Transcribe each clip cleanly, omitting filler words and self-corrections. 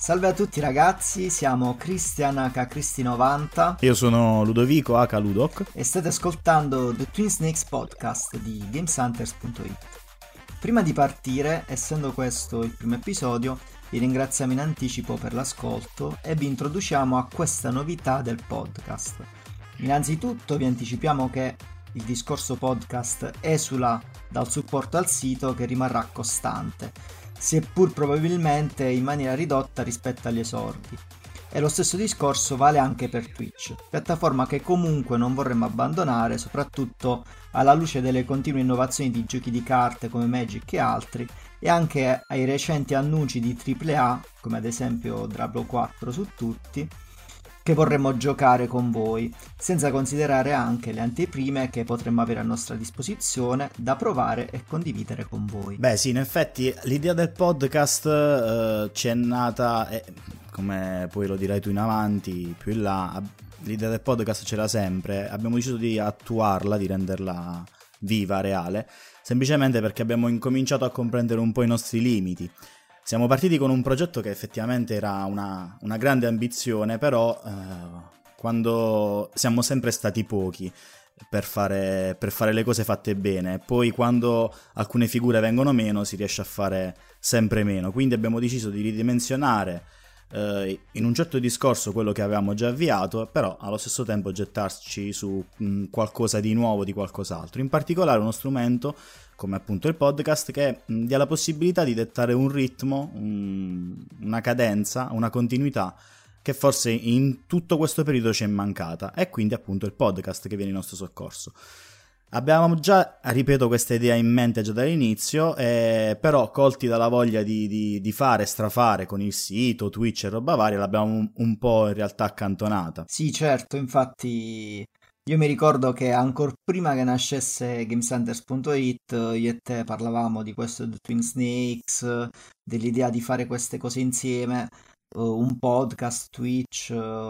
Salve a tutti ragazzi, siamo Christian H. Cristi90. Io sono Ludovico H. Ludoc e state ascoltando The Twin Snakes Podcast di GamesHunters.it. Prima di partire, essendo questo il primo episodio, vi ringraziamo in anticipo per l'ascolto e vi introduciamo a questa novità del podcast. Innanzitutto vi anticipiamo che il discorso podcast esula dal supporto al sito, che rimarrà costante, seppur probabilmente in maniera ridotta rispetto agli esordi. E lo stesso discorso vale anche per Twitch, piattaforma che comunque non vorremmo abbandonare, soprattutto alla luce delle continue innovazioni di giochi di carte come Magic e altri, e anche ai recenti annunci di AAA, come ad esempio Diablo 4 su tutti, che vorremmo giocare con voi, senza considerare anche le anteprime che potremmo avere a nostra disposizione da provare e condividere con voi. Beh sì, in effetti l'idea del podcast ci è nata, come poi lo dirai tu in avanti, più in là, l'idea del podcast c'era sempre, abbiamo deciso di attuarla, di renderla viva, reale, semplicemente perché abbiamo incominciato a comprendere un po' i nostri limiti. Siamo partiti con un progetto che effettivamente era una grande ambizione, però quando siamo sempre stati pochi per fare le cose fatte bene, poi quando alcune figure vengono meno si riesce a fare sempre meno, quindi abbiamo deciso di ridimensionare in un certo discorso quello che avevamo già avviato, però allo stesso tempo gettarci su qualcosa di nuovo, di qualcos'altro, in particolare uno strumento come appunto il podcast che dia la possibilità di dettare un ritmo, una cadenza, una continuità che forse in tutto questo periodo ci è mancata, e quindi appunto il podcast che viene in nostro soccorso. Abbiamo già, ripeto, questa idea in mente già dall'inizio, però colti dalla voglia di fare, strafare con il sito, Twitch e roba varia, l'abbiamo un po' in realtà accantonata. Sì, certo, infatti io mi ricordo che ancora prima che nascesse GamesHunters.it io e te parlavamo di questo The Twin Snakes, dell'idea di fare queste cose insieme, un podcast, Twitch,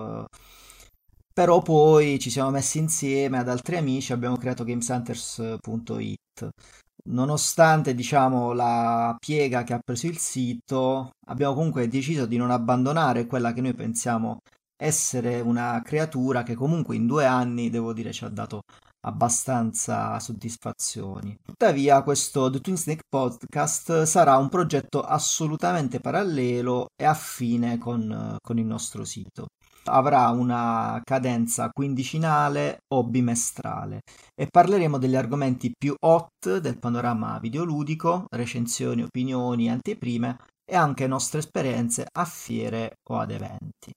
però poi ci siamo messi insieme ad altri amici e abbiamo creato GamesHunters.it. Nonostante, diciamo, la piega che ha preso il sito, abbiamo comunque deciso di non abbandonare quella che noi pensiamo essere una creatura che comunque in 2 anni, devo dire, ci ha dato abbastanza soddisfazioni. Tuttavia, questo The Twin Snake Podcast sarà un progetto assolutamente parallelo e affine con il nostro sito. Avrà una cadenza quindicinale o bimestrale e parleremo degli argomenti più hot del panorama videoludico, recensioni, opinioni, anteprime e anche nostre esperienze a fiere o ad eventi.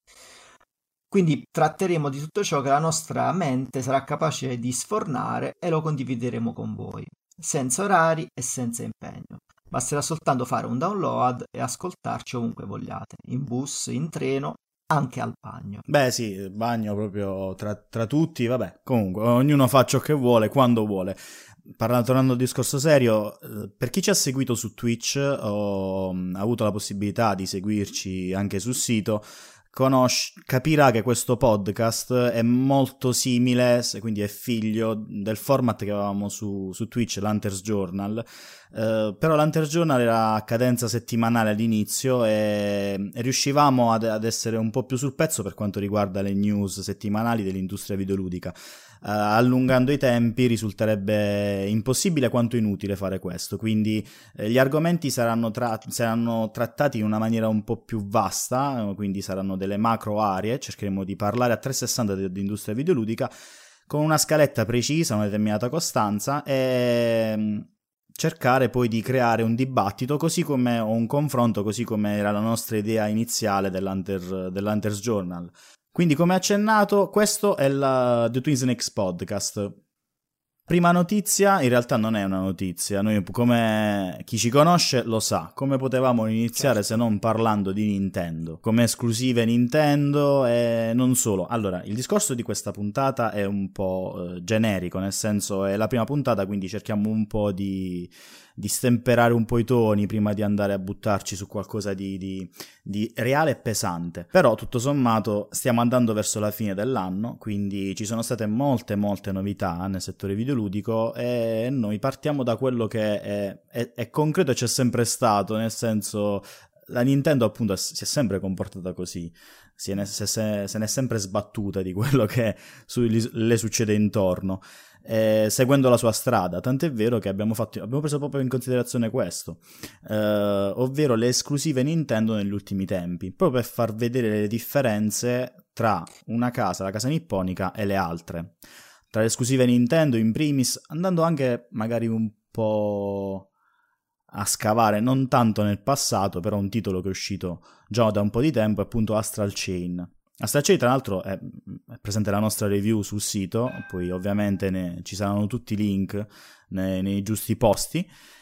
Quindi tratteremo di tutto ciò che la nostra mente sarà capace di sfornare e lo condivideremo con voi, senza orari e senza impegno. Basterà soltanto fare un download e ascoltarci ovunque vogliate, in bus, in treno, anche al bagno. Beh sì, il bagno proprio tra tutti, vabbè, comunque ognuno fa ciò che vuole, quando vuole. Tornando al discorso serio, per chi ci ha seguito su Twitch o ha avuto la possibilità di seguirci anche sul sito, capirà che questo podcast è molto simile, quindi è figlio del format che avevamo su Twitch, l'Hunters Journal, però l'Hunters Journal era a cadenza settimanale all'inizio e riuscivamo ad essere un po' più sul pezzo per quanto riguarda le news settimanali dell'industria videoludica. Allungando i tempi risulterebbe impossibile quanto inutile fare questo, quindi gli argomenti saranno trattati in una maniera un po' più vasta, quindi saranno delle macro aree, cercheremo di parlare a 360 di industria videoludica con una scaletta precisa, una determinata costanza, e cercare poi di creare un dibattito o un confronto, così come era la nostra idea iniziale dell'Hunters Journal. Quindi, come accennato, questo è The Twin Snakes Podcast. Prima notizia, in realtà non è una notizia, noi come chi ci conosce lo sa, come potevamo iniziare se non parlando di Nintendo, come esclusive Nintendo e non solo. Allora, il discorso di questa puntata è un po' generico, nel senso è la prima puntata, quindi cerchiamo un po' di stemperare un po' i toni prima di andare a buttarci su qualcosa di reale e pesante. Però tutto sommato stiamo andando verso la fine dell'anno, quindi ci sono state molte novità nel settore videoludico e noi partiamo da quello che è concreto e c'è sempre stato, nel senso la Nintendo appunto si è sempre comportata così, se n'è sempre sbattuta di quello che le succede intorno, seguendo la sua strada, tant'è vero che abbiamo preso proprio in considerazione questo, ovvero le esclusive Nintendo negli ultimi tempi, proprio per far vedere le differenze tra una casa, la casa nipponica, e le altre. Tra le esclusive Nintendo in primis, andando anche magari un po' a scavare, non tanto nel passato, però un titolo che è uscito già da un po' di tempo è appunto Astral Chain. Astral Chain tra l'altro è presente la nostra review sul sito, poi ovviamente ci saranno tutti i link nei giusti posti.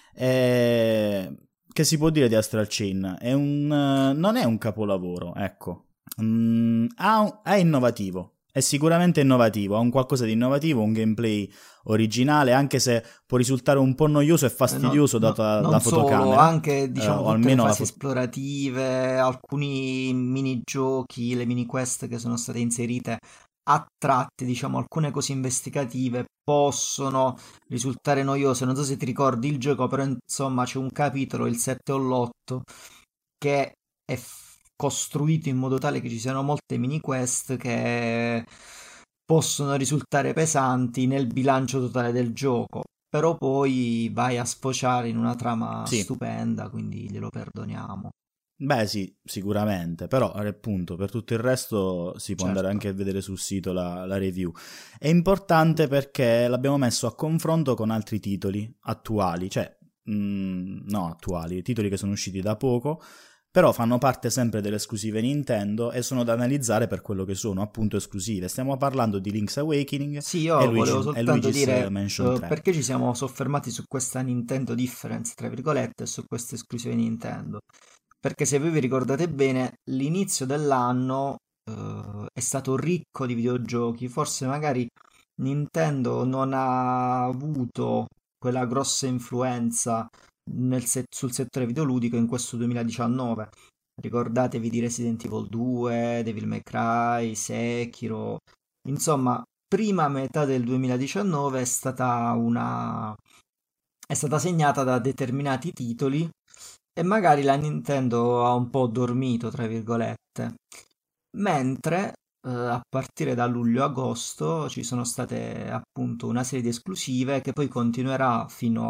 Che si può dire di Astral Chain? Non è un capolavoro, ecco. È innovativo. È sicuramente innovativo, ha un qualcosa di innovativo, un gameplay originale, anche se può risultare un po' noioso e fastidioso data la fotocamera. Solo, anche diciamo o tutte almeno le fasi esplorative, alcuni minigiochi, le mini quest che sono state inserite a tratti, diciamo alcune cose investigative possono risultare noiose. Non so se ti ricordi il gioco, però insomma c'è un capitolo, il 7 o l'8, che è costruito in modo tale che ci siano molte mini quest che possono risultare pesanti nel bilancio totale del gioco, però poi vai a sfociare in una trama Sì. stupenda, quindi glielo perdoniamo. Beh sì, sicuramente, però appunto per tutto il resto si può andare anche a vedere sul sito la review. È importante perché l'abbiamo messo a confronto con altri titoli attuali, cioè no attuali, titoli che sono usciti da poco, però fanno parte sempre delle esclusive Nintendo e sono da analizzare per quello che sono, appunto esclusive. Stiamo parlando di Link's Awakening sì, io volevo soltanto dire Mansion 3. perché ci siamo soffermati su questa Nintendo Difference, tra virgolette, e su queste esclusive Nintendo. Perché se voi vi ricordate bene, l'inizio dell'anno è stato ricco di videogiochi, forse magari Nintendo non ha avuto quella grossa influenza sul settore videoludico in questo 2019. Ricordatevi di Resident Evil 2, Devil May Cry, Sekiro. Insomma, prima metà del 2019 è stata segnata da determinati titoli e magari la Nintendo ha un po' dormito, tra virgolette. Mentre a partire da luglio-agosto ci sono state appunto una serie di esclusive che poi continuerà fino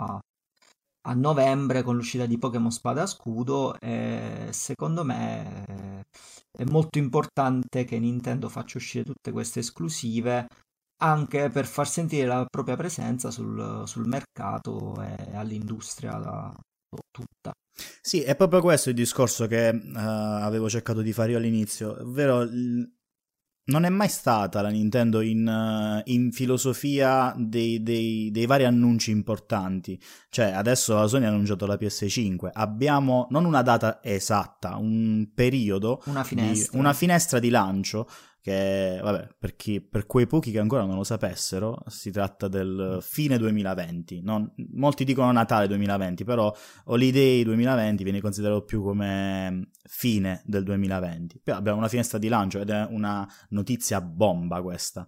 a novembre con l'uscita di Pokémon Spada e Scudo e secondo me è molto importante che Nintendo faccia uscire tutte queste esclusive anche per far sentire la propria presenza sul mercato e all'industria tutta. Sì, è proprio questo il discorso che avevo cercato di fare io all'inizio, ovvero non è mai stata la Nintendo in filosofia dei vari annunci importanti. Cioè, adesso la Sony ha annunciato la PS5, abbiamo non una data esatta, un periodo, una finestra di lancio che, vabbè, per quei pochi che ancora non lo sapessero, si tratta del fine 2020. Molti dicono Natale 2020, però Holiday 2020 viene considerato più come fine del 2020. Poi abbiamo una finestra di lancio ed è una notizia bomba questa.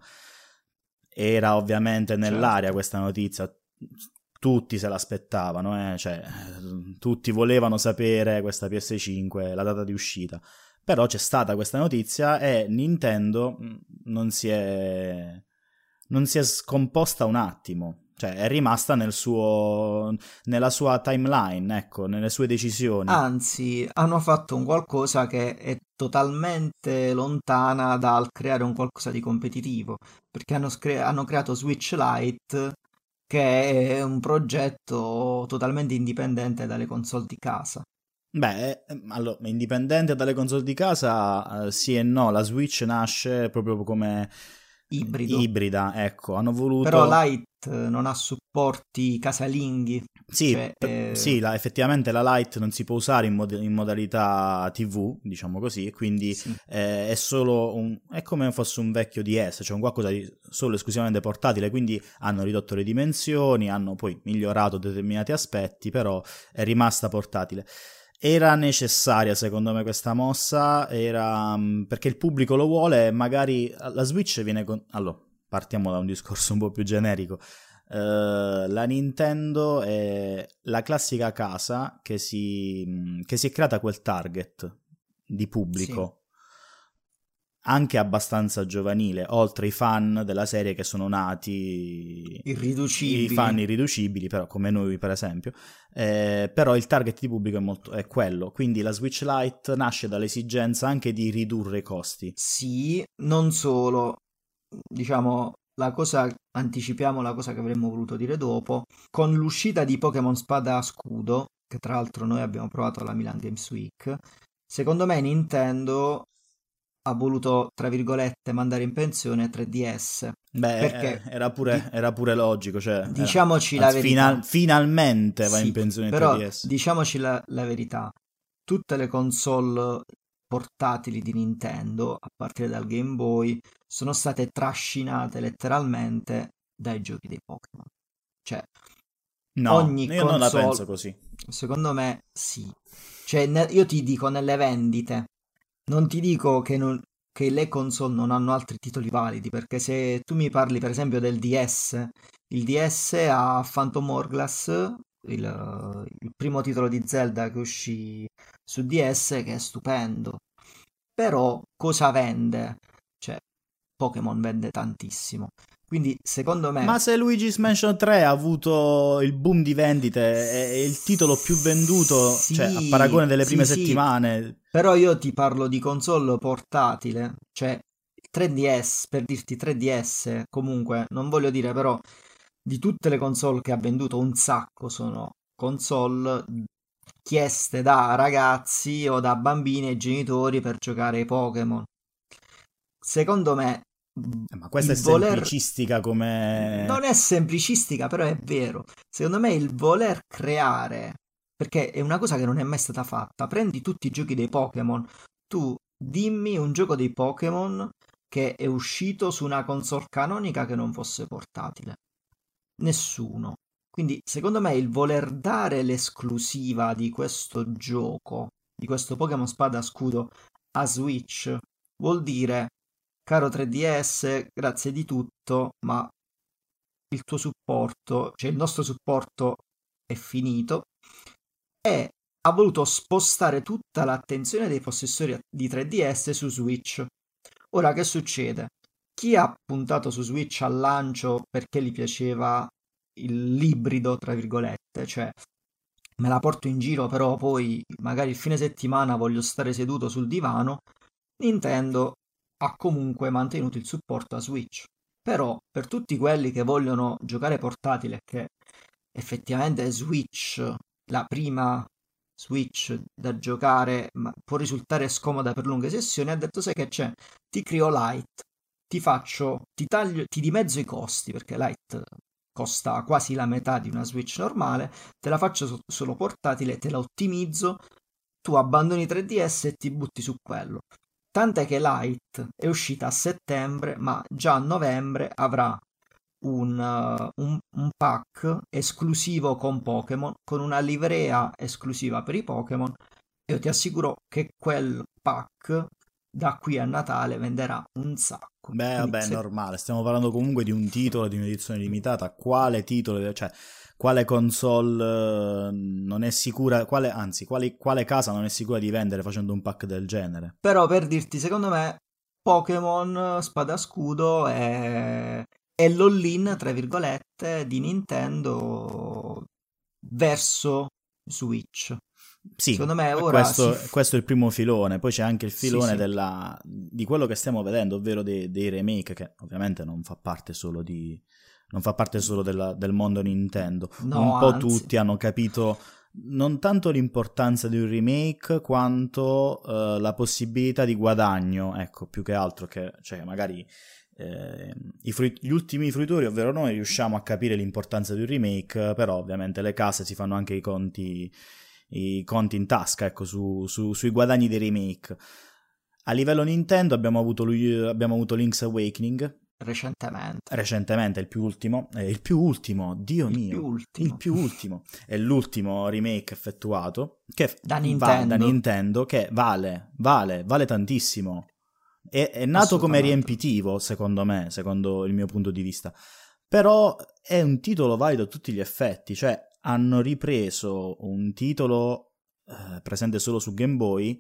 Era ovviamente nell'aria questa notizia, tutti se l'aspettavano, cioè, tutti volevano sapere questa PS5, la data di uscita. Però c'è stata questa notizia e Nintendo non si è scomposta un attimo, cioè è rimasta nella sua timeline, ecco, nelle sue decisioni. Anzi, hanno fatto un qualcosa che è totalmente lontana dal creare un qualcosa di competitivo, perché hanno creato Switch Lite, che è un progetto totalmente indipendente dalle console di casa. Beh, allora, indipendente dalle console di casa, sì e no, la Switch nasce proprio come ibrida, ecco, hanno voluto... Però Lite non ha supporti casalinghi. Sì, cioè, sì, effettivamente la Lite non si può usare in modalità TV, diciamo così, quindi sì. È solo è come fosse un vecchio DS, cioè un qualcosa di solo esclusivamente portatile, quindi hanno ridotto le dimensioni, hanno poi migliorato determinati aspetti, però è rimasta portatile. Era necessaria secondo me questa mossa, perché il pubblico lo vuole, magari la Switch viene con... Allora, partiamo da un discorso un po' più generico. La Nintendo è la classica casa che si è creata quel target di Sì, pubblico anche abbastanza giovanile, oltre i fan della serie che sono nati, i irriducibili. fan irriducibili, però come noi per esempio, però il target di pubblico è quello, quindi la Switch Lite nasce dall'esigenza anche di ridurre i costi. Sì, non solo, diciamo, la cosa, anticipiamo la cosa che avremmo voluto dire dopo, con l'uscita di Pokémon Spada a Scudo, che tra l'altro noi abbiamo provato alla Milan Games Week, secondo me Nintendo ha voluto, tra virgolette, mandare in pensione 3DS, Beh, perché di- era pure logico, cioè, diciamoci la anzi, verità, finalmente va in sì, pensione però 3DS. diciamoci la verità, tutte le console portatili di Nintendo, a partire dal Game Boy, sono state trascinate letteralmente dai giochi dei Pokémon. Cioè, No, ogni io non la console, penso così. secondo me, sì. Cioè, io ti dico nelle vendite, non ti dico che le console non hanno altri titoli validi, perché se tu mi parli per esempio del DS, il DS ha Phantom Hourglass, il primo titolo di Zelda che uscì su DS, che è stupendo. Però cosa vende? Cioè, Pokémon vende tantissimo. Quindi, secondo me, Ma se Luigi's Mansion 3 ha avuto il boom di vendite, è il titolo più venduto, cioè a sì, paragone delle sì, prime sì, settimane. però io ti parlo di console portatile, cioè il 3DS, per dirti 3DS, comunque, non voglio dire però, di tutte le console che ha venduto un sacco sono console chieste da ragazzi o da bambini e genitori per giocare ai Pokémon. Secondo me, Ma questa è il voler... semplicistica come... Non è semplicistica, però è vero. Secondo me il voler creare, perché è una cosa che non è mai stata fatta, prendi tutti i giochi dei Pokémon, tu dimmi un gioco dei Pokémon che è uscito su una console canonica che non fosse portatile. Nessuno. Quindi, secondo me, il voler dare l'esclusiva di questo gioco, di questo Pokémon Spada Scudo a Switch, vuol dire, caro 3DS, grazie di tutto, ma il tuo supporto, cioè il nostro supporto è finito e ha voluto spostare tutta l'attenzione dei possessori di 3DS su Switch. Ora che succede? Chi ha puntato su Switch al lancio perché gli piaceva l'ibrido, tra virgolette, cioè me la porto in giro, però poi magari il fine settimana voglio stare seduto sul divano, Nintendo ha comunque mantenuto il supporto a Switch. Però per tutti quelli che vogliono giocare portatile, che effettivamente Switch, la prima Switch da giocare, ma può risultare scomoda per lunghe sessioni, ha detto sai che c'è, ti creo Lite, ti taglio, ti dimezzo i costi, perché Lite costa quasi la metà di una Switch normale, te la faccio solo portatile, te la ottimizzo, tu abbandoni 3DS e ti butti su quello. Tant'è che Lite è uscita a settembre, ma già a novembre avrà un pack esclusivo con Pokémon, con una livrea esclusiva per i Pokémon. E io ti assicuro che quel pack da qui a Natale venderà un sacco. Beh, Quindi vabbè, è normale, stiamo parlando comunque di un titolo, di un'edizione limitata. Quale titolo, cioè, quale console non è sicura, anzi, quale casa non è sicura di vendere facendo un pack del genere? però per dirti, secondo me, Pokémon Spada Scudo è l'all-in, tra virgolette, di Nintendo verso Switch. Sì, Secondo me e ora questo è il primo filone, poi c'è anche il sì, filone sì, di quello che stiamo vedendo, ovvero dei remake, che ovviamente non fa parte solo del mondo Nintendo. no, Un po' anzi. tutti hanno capito non tanto l'importanza di un remake quanto la possibilità di guadagno, ecco, più che altro che, cioè, magari gli ultimi fruitori, ovvero noi, riusciamo a capire l'importanza di un remake, però ovviamente le case si fanno anche i conti in tasca, ecco, sui guadagni dei remake. A livello Nintendo abbiamo avuto Link's Awakening, Recentemente, recentemente il più ultimo, Dio il più mio, il ultimo, più ultimo, è l'ultimo remake effettuato che da da Nintendo, Nintendo, che vale tantissimo. È nato come assolutamente. riempitivo, secondo me, secondo il mio punto di vista. però è un titolo valido a tutti gli effetti, cioè hanno ripreso un titolo presente solo su Game Boy.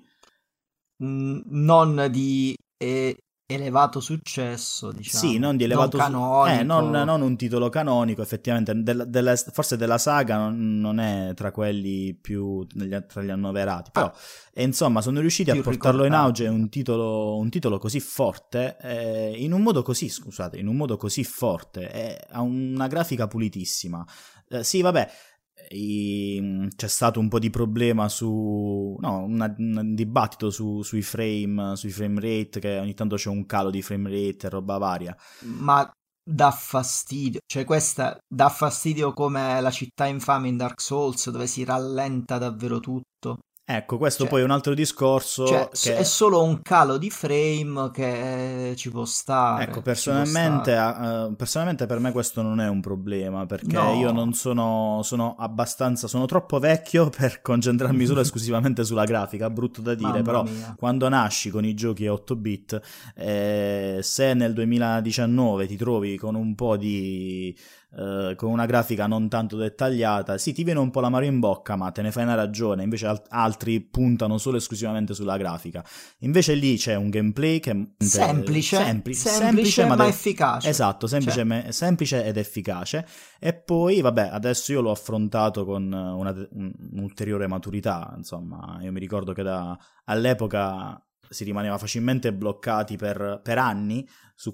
Non di elevato successo, Sì, diciamo, non di non elevato canonico. non un titolo canonico, effettivamente, forse della saga non è tra quelli più tra gli annoverati, però Ah, insomma sono riusciti a più portarlo in auge ricordabile. un titolo così forte, in un modo così, scusate, in un modo così forte, ha una grafica pulitissima. Sì, vabbè, c'è stato un po' di problema no, un dibattito sui frame rate, che ogni tanto c'è un calo di frame rate e roba varia. Ma dà fastidio, cioè questa dà fastidio come la città infame in Dark Souls dove si rallenta davvero tutto. Ecco, questo Cioè, poi è un altro discorso è che, solo un calo di frame che ci può ecco, stare, ci può stare. personalmente per me questo non è un problema, perché io non No, sono troppo vecchio per concentrarmi solo e esclusivamente sulla grafica, brutto da dire, mamma però mia. quando nasci con i giochi a 8 bit, se nel 2019 ti trovi con un po' con una grafica non tanto dettagliata, sì, ti viene un po' l'amaro in bocca, ma te ne fai una ragione, invece altri puntano solo e esclusivamente sulla grafica. Invece lì c'è un gameplay che è Semplice, semplice, semplice ma efficace. esatto, Cioè, semplice ed efficace. E poi, vabbè, adesso io l'ho affrontato con un'ulteriore maturità. Insomma, io mi ricordo che all'epoca si rimaneva facilmente bloccati per anni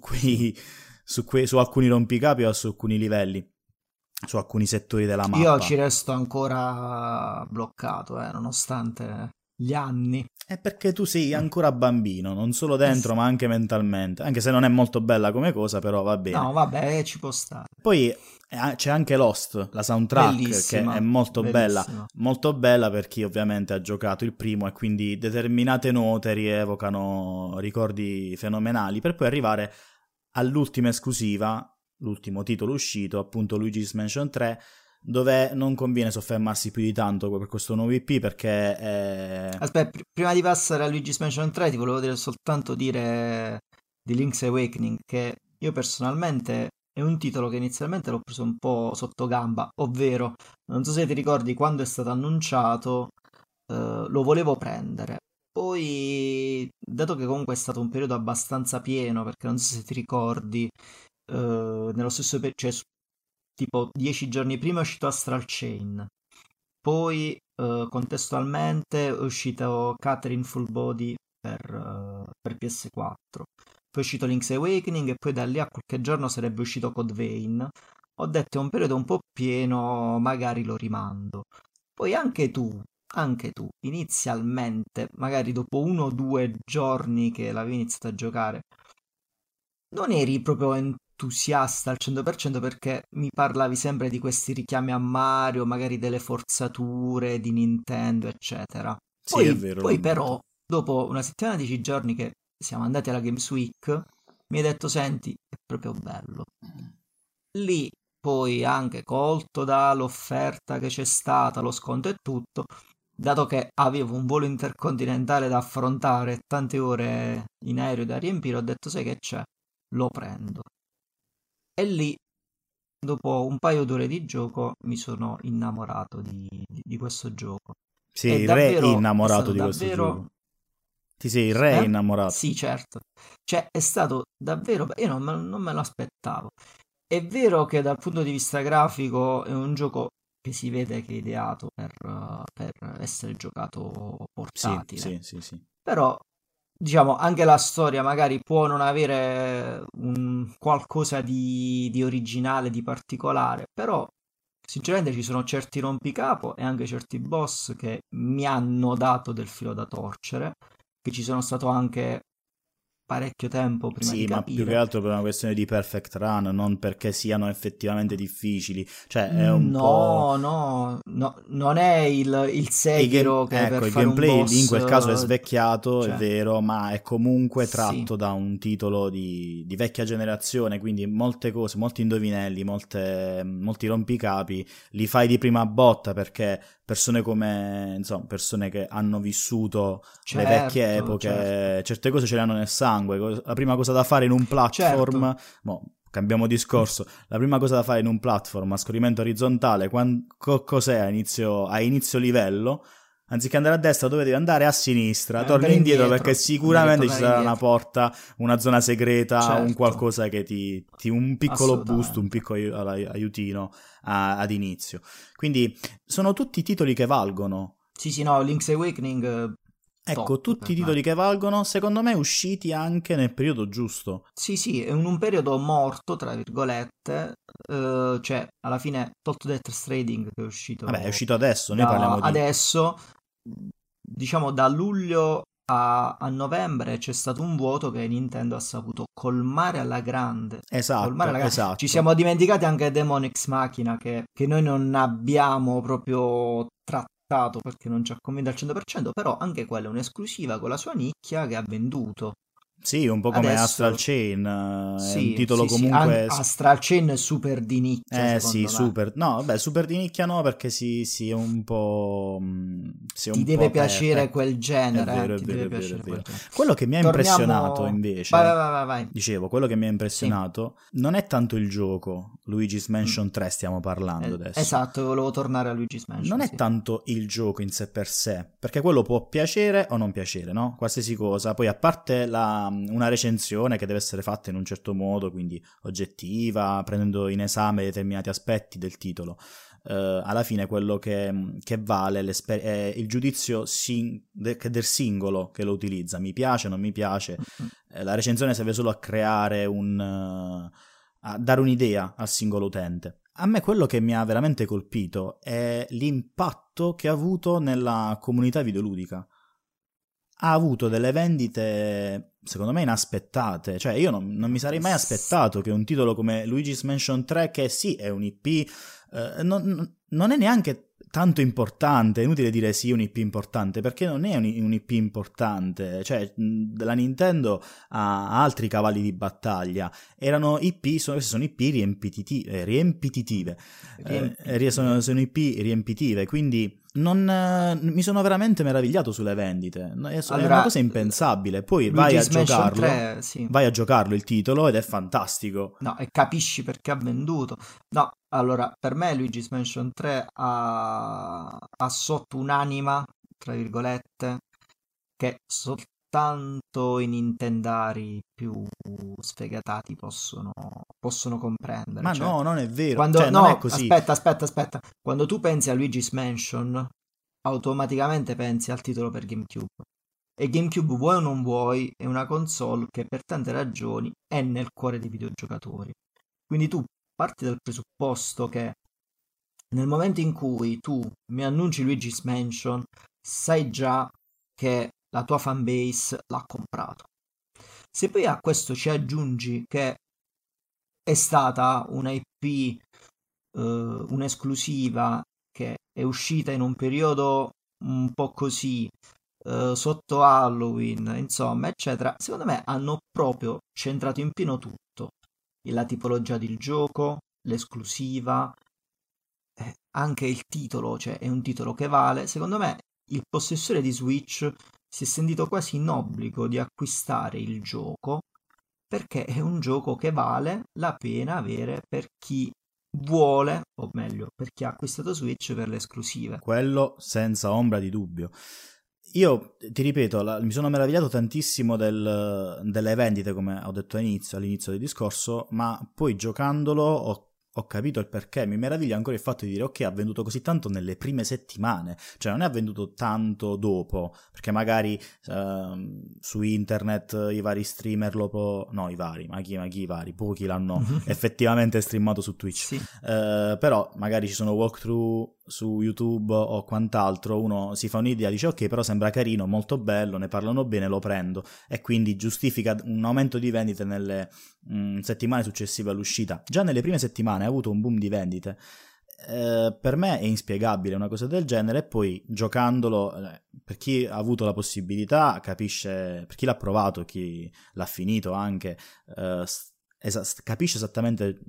su alcuni rompicapi o su alcuni livelli, su alcuni settori della io ci mappa. resto ancora bloccato, nonostante gli anni. È perché tu sei ancora bambino, non solo dentro, Sì. ma anche mentalmente. Anche se non è molto bella come cosa, però va bene. No, vabbè, ci può stare. Poi c'è anche Lost, la soundtrack, che è Bellissima, bellissima. molto bella per chi ovviamente ha giocato il primo e quindi determinate note rievocano ricordi fenomenali, per poi arrivare all'ultima esclusiva, l'ultimo titolo uscito, appunto Luigi's Mansion 3, dove non conviene soffermarsi più di tanto per questo nuovo IP perché Aspetta, prima di passare a Luigi's Mansion 3, ti volevo dire soltanto dire di Link's Awakening, che io personalmente è un titolo che inizialmente l'ho preso un po' sotto gamba, ovvero, non so se ti ricordi, quando è stato annunciato, lo volevo prendere. Poi, dato che comunque è stato un periodo abbastanza pieno, perché non so se ti ricordi, nello stesso periodo, cioè tipo 10 giorni prima è uscito Astral Chain, poi contestualmente è uscito Catherine Full Body per PS4, poi è uscito Link's Awakening e poi da lì a qualche giorno sarebbe uscito Code Vein. Ho detto è un periodo un po' pieno, magari lo rimando. Poi anche tu, inizialmente, magari dopo 1 o 2 giorni che l'avevi iniziato a giocare, non eri proprio entusiasta al 100% perché mi parlavi sempre di questi richiami a Mario, magari delle forzature di Nintendo, eccetera. sì, è Poi, vero, l'ho poi detto. però, dopo una settimana, 10 giorni che siamo andati alla Games Week, mi hai detto, senti, è proprio bello. Lì poi anche colto dall'offerta che c'è stata, lo sconto e tutto, dato che avevo un volo intercontinentale da affrontare e tante ore in aereo da riempire, ho detto, sai che c'è? Lo prendo. E lì, dopo un paio d'ore di gioco, mi sono innamorato di questo gioco. È Sei re davvero, è innamorato stato di questo davvero... gioco. Ti sei re Eh? innamorato. Sì, certo. Cioè, è stato davvero... Io non me lo aspettavo. È vero che dal punto di vista grafico è un gioco che si vede che è ideato per essere giocato Sì, portatile, sì, sì, sì. però diciamo anche la storia magari può non avere un qualcosa di originale, di particolare, però sinceramente ci sono certi rompicapo e anche certi boss che mi hanno dato del filo da torcere, che ci sono stato anche parecchio tempo prima di Sì, ma più che capire. altro per una questione di perfect run, non perché siano effettivamente difficili. Cioè, è un po'. No, no, no, non è il Sekiro che per Ecco, il fare un gameplay lì in boss, quel caso è svecchiato, è cioè, vero, ma è comunque sì, tratto da un titolo di vecchia generazione, quindi molte cose, molti indovinelli, molti rompicapi, li fai di prima botta perché persone come, insomma, persone che hanno vissuto le vecchie certo, certo, epoche, certe cose ce le hanno nel sangue. La prima cosa da fare in un certo. platform, mo, cambiamo discorso, la prima cosa da fare in un platform a scorrimento orizzontale, cos'è a inizio livello? Anziché andare a destra, dove devi andare? A sinistra. Torni indietro perché sicuramente ci sarà una porta, una zona segreta, certo, un qualcosa che un piccolo boost, un piccolo aiutino ad inizio. Quindi sono tutti titoli che valgono. Sì, no, Link's Awakening... Ecco, tutti i titoli che valgono, secondo me, usciti anche nel periodo giusto. Sì, in un periodo morto, tra virgolette, cioè alla fine Total Death Stranding che è uscito... Vabbè, è uscito adesso, noi parliamo di... Adesso, diciamo da luglio a novembre c'è stato un vuoto che Nintendo ha saputo colmare alla grande. Esatto. Ci siamo dimenticati anche Demon Ex Machina che noi non abbiamo proprio trattato perché non ci ha convinto al 100%, però anche quella è un'esclusiva con la sua nicchia che ha venduto. Sì, un po' come Astral Chain, è un titolo comunque... Astral Chain è super di nicchia, sì, me. super. No, vabbè, super di nicchia no, perché si è un po'... ti deve piacere quel genere. È vero. Quello che mi ha impressionato invece... Vai. Dicevo, quello che mi ha impressionato non è tanto il gioco, Luigi's Mansion 3 stiamo parlando adesso. Esatto, volevo tornare a Luigi's Mansion. Non è tanto il gioco in sé per sé, perché quello può piacere o non piacere, no? Qualsiasi cosa. Poi a parte una recensione che deve essere fatta in un certo modo, quindi oggettiva, prendendo in esame determinati aspetti del titolo. Alla fine quello che vale è il giudizio del singolo che lo utilizza. Mi piace, non mi piace. La recensione serve solo a creare a dare un'idea al singolo utente. A me quello che mi ha veramente colpito è l'impatto che ha avuto nella comunità videoludica. Ha avuto delle vendite, secondo me, inaspettate. Cioè, io non mi sarei mai aspettato che un titolo come Luigi's Mansion 3, che sì, è un IP, non è neanche tanto importante, è inutile dire sì, un IP importante, perché non è un IP importante. Cioè, la Nintendo ha altri cavalli di battaglia. Erano IP, sono IP riempititive. Sono IP riempitive, quindi... mi sono veramente meravigliato sulle vendite. È una cosa impensabile. Poi vai a giocarlo, 3, sì. Vai a giocarlo il titolo ed è fantastico. No, e capisci perché ha venduto. No, allora, per me Luigi's Mansion 3 ha sotto un'anima, tra virgolette, che soltanto i nintendari più sfegatati possono comprendere. Ma cioè, no, non è vero. Quando, non è così. Aspetta. Quando tu pensi a Luigi's Mansion, automaticamente pensi al titolo per GameCube. E GameCube, vuoi o non vuoi, è una console che per tante ragioni è nel cuore dei videogiocatori. Quindi tu parti dal presupposto che nel momento in cui tu mi annunci Luigi's Mansion, sai già che la tua fanbase l'ha comprato. Se poi a questo ci aggiungi che è stata una IP, un'esclusiva che è uscita in un periodo un po' così, sotto Halloween, insomma, eccetera, secondo me hanno proprio centrato in pieno tutto. La tipologia del gioco, l'esclusiva, anche il titolo, cioè è un titolo che vale. Secondo me il possessore di Switch si è sentito quasi in obbligo di acquistare il gioco perché è un gioco che vale la pena avere per chi vuole, o meglio, per chi ha acquistato Switch per le esclusive. Quello senza ombra di dubbio. Io ti ripeto, mi sono meravigliato tantissimo delle vendite, come ho detto all'inizio del discorso, ma poi giocandolo ho capito il perché. Mi meraviglia ancora il fatto di dire ok, ha venduto così tanto nelle prime settimane, cioè non è avvenduto tanto dopo, perché magari su internet i vari streamer ma chi i vari, pochi l'hanno effettivamente streamato su Twitch, sì. Però magari ci sono walkthrough su YouTube o quant'altro, uno si fa un'idea, dice ok, però sembra carino, molto bello, ne parlano bene, lo prendo, e quindi giustifica un aumento di vendite nelle settimane successive all'uscita. Già nelle prime settimane ha avuto un boom di vendite. Per me è inspiegabile una cosa del genere, e poi giocandolo, per chi ha avuto la possibilità, capisce, per chi l'ha provato, chi l'ha finito anche, capisce esattamente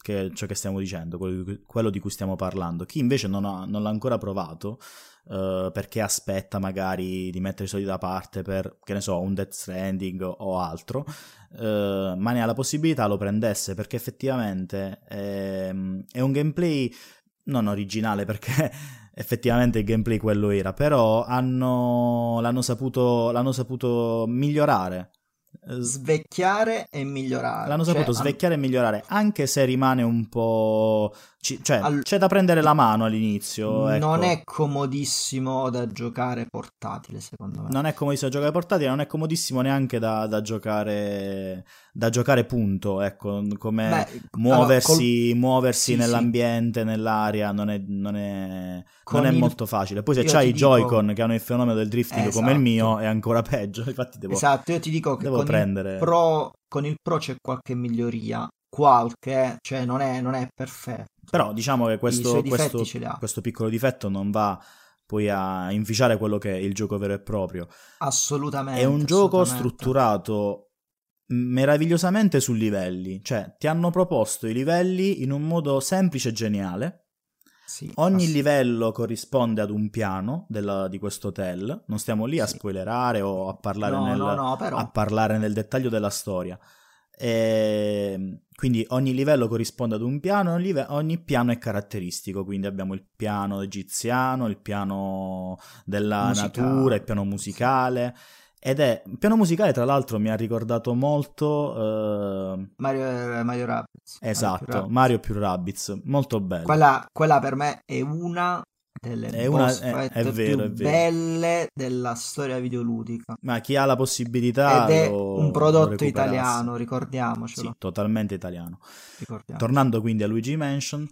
che è ciò che stiamo dicendo, quello di cui stiamo parlando. Chi invece non l'ha ancora provato, perché aspetta magari di mettere i soldi da parte per, che ne so, un Death Stranding o altro, ma ne ha la possibilità, lo prendesse, perché effettivamente è un gameplay non originale, perché effettivamente il gameplay quello era, però l'hanno saputo migliorare. Svecchiare e migliorare. L'hanno Cioè, saputo svecchiare e migliorare, anche se rimane un po'... cioè, al- c'è da prendere la mano all'inizio, non ecco. è comodissimo da giocare portatile, secondo me. Non è comodissimo da giocare portatile, non è comodissimo neanche da giocare punto, ecco, come Beh, allora, muoversi sì, sì, nell'ambiente, nell'aria, non con è il... molto facile. Poi se Io c'hai ti i dico... Joy-Con che hanno il fenomeno del drifting come il Esatto, mio, è ancora peggio, infatti esatto, io ti dico che devo prendere... Con il Pro c'è qualche miglioria, cioè non è perfetto. Però diciamo che I suoi difetti ce li ha. questo piccolo difetto non va poi a inficiare quello che è il gioco vero e proprio. È un Assolutamente, gioco assolutamente. strutturato meravigliosamente su livelli, cioè ti hanno proposto i livelli in un modo semplice e geniale. Sì, Ogni livello corrisponde ad un piano di questo hotel, non stiamo lì a sì. spoilerare o a parlare No, no, no, a però parlare nel dettaglio della storia. Quindi ogni livello corrisponde ad un piano, ogni piano è caratteristico, quindi abbiamo il piano egiziano, il piano della natura, il musicale. piano Sì. musicale, il piano musicale tra l'altro mi ha ricordato molto, Mario Rabbids. Mario più esatto, Rabbids. Mario più Rabbids, molto bello. Quella per me è una delle boss È fight più vero, è vero. belle della storia videoludica. Ma chi ha la possibilità Ed è un lo prodotto recuperasse. italiano, ricordiamocelo. Sì, totalmente italiano. Ricordiamocelo. Tornando quindi a Luigi Mansion,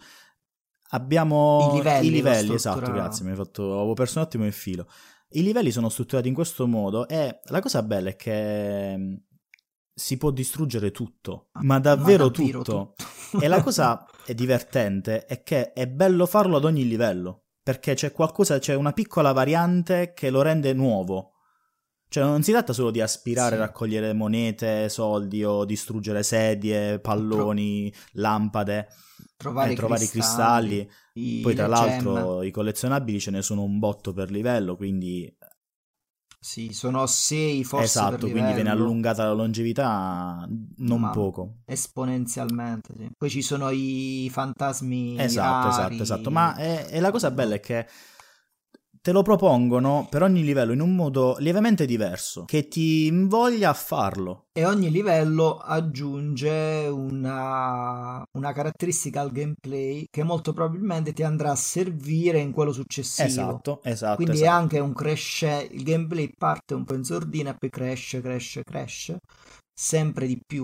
I abbiamo i livelli, la livelli, esatto, struttura. grazie, avevo perso un attimo il filo. I livelli sono strutturati in questo modo e la cosa bella è che si può distruggere tutto, ma Ma davvero davvero tutto. tutto. E la cosa è divertente è che è bello farlo ad ogni livello, perché c'è una piccola variante che lo rende nuovo. Cioè non si tratta solo di aspirare, Sì. raccogliere monete, soldi o distruggere sedie, Tro- palloni, lampade, trovare i trovare i cristalli, cristalli. Poi tra le gemme. l'altro i collezionabili ce ne sono un botto per livello, quindi Sì, sono 6 forse per esatto, quindi viene livello, allungata la longevità non ma poco. esponenzialmente, sì. Poi ci sono i fantasmi Esatto, esatto, esatto. Ma rari. è la cosa bella è che te lo propongono per ogni livello in un modo lievemente diverso, che ti invoglia a farlo. E ogni livello aggiunge una caratteristica al gameplay che molto probabilmente ti andrà a servire in quello successivo. Esatto, esatto, Quindi è esatto. anche un cresce, il gameplay parte un po' in sordina e poi cresce, cresce, cresce, sempre di più.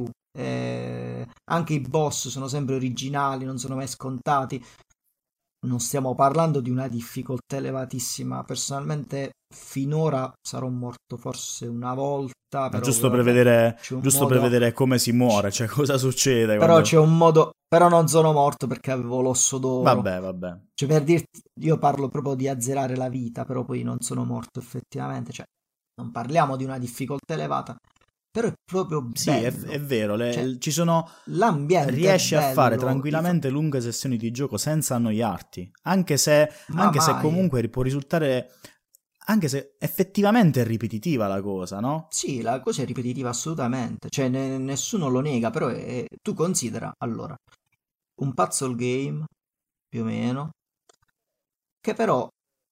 Anche i boss sono sempre originali, non sono mai scontati. Non stiamo parlando di una difficoltà elevatissima. Personalmente finora sarò morto forse una volta, Ma però vabbè, c'è un giusto per modo... vedere come si c- muore, cioè cosa succede Però quando... c'è un modo... Però non sono morto perché avevo l'osso d'oro. Vabbè, vabbè. Cioè per dirti, io parlo proprio di azzerare la vita, però poi non sono morto effettivamente. Cioè, non parliamo di una difficoltà elevata, però è proprio Sì, bello. è vero, Cioè, ci sono... l'ambiente è Riesci a fare bello. tranquillamente lunghe sessioni di gioco senza annoiarti, Ma anche se mai. comunque può risultare... Anche se effettivamente è ripetitiva la cosa, no? Sì, la cosa è ripetitiva assolutamente, cioè nessuno lo nega, però tu considera, allora, un puzzle game, più o meno, che però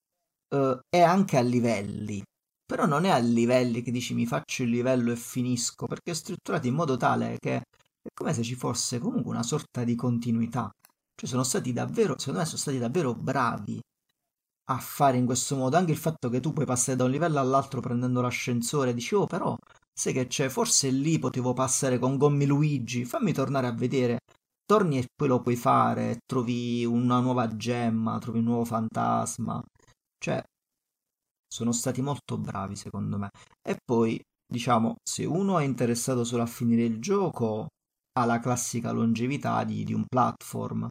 è anche a livelli, però non è a livelli che dici mi faccio il livello e finisco, perché è strutturato in modo tale che è come se ci fosse comunque una sorta di continuità. Cioè sono stati davvero, secondo me sono stati davvero bravi a fare in questo modo. Anche il fatto che tu puoi passare da un livello all'altro prendendo l'ascensore, dici, oh, però, sai che c'è, forse lì potevo passare con Gommi Luigi, fammi tornare a vedere. Torni e poi lo puoi fare, trovi una nuova gemma, trovi un nuovo fantasma. Cioè, sono stati molto bravi, secondo me. E poi, diciamo, se uno è interessato solo a finire il gioco, ha la classica longevità di un platform.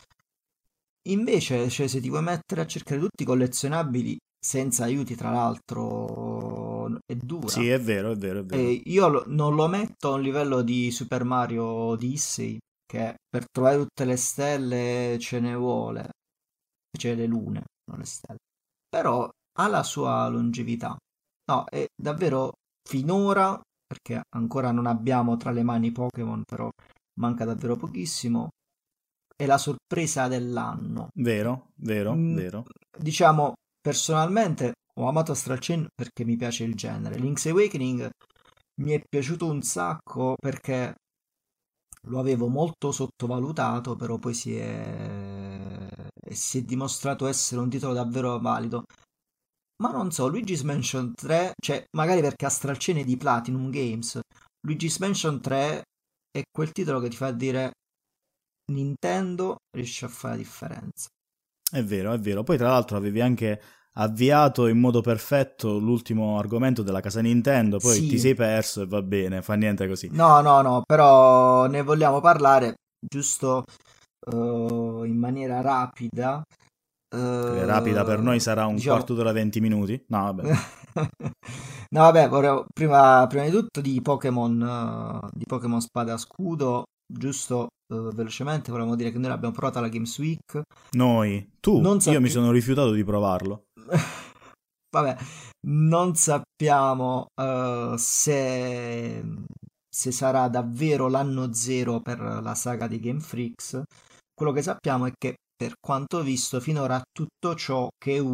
Invece, cioè, se ti vuoi mettere a cercare tutti i collezionabili senza aiuti, tra l'altro, è dura. Sì, è vero, è vero, è vero. Io non lo metto a un livello di Super Mario Odyssey, che per trovare tutte le stelle ce ne vuole, cioè le lune, non le stelle, però ha la sua longevità. No, è davvero finora, perché ancora non abbiamo tra le mani Pokémon, però manca davvero pochissimo, è la sorpresa dell'anno. Vero, vero, Mm, vero. diciamo, personalmente ho amato Astral Chain perché mi piace il genere. Link's Awakening mi è piaciuto un sacco perché lo avevo molto sottovalutato, però poi si è dimostrato essere un titolo davvero valido. Ma non so, Luigi's Mansion 3, cioè magari perché Astral Chain è di Platinum Games, Luigi's Mansion 3 è quel titolo che ti fa dire Nintendo riesce a fare la differenza. È vero, è vero. Poi tra l'altro avevi anche avviato in modo perfetto l'ultimo argomento della casa Nintendo, poi ti Sì, sei perso e va bene, fa niente così. no, no, no, però ne vogliamo parlare giusto in maniera rapida. Rapida per noi sarà un Diciamo, quarto d'ora, 20 minuti? No, vabbè. no, vabbè, prima di tutto di Pokémon Spada e Scudo, giusto velocemente, volevamo dire che noi l'abbiamo provata alla Games Week. Noi, tu, Non io mi sappiamo. sono rifiutato di provarlo. Vabbè, non sappiamo se sarà davvero l'anno zero per la saga di Game Freaks. Quello che sappiamo è che, per quanto visto, finora tutto ciò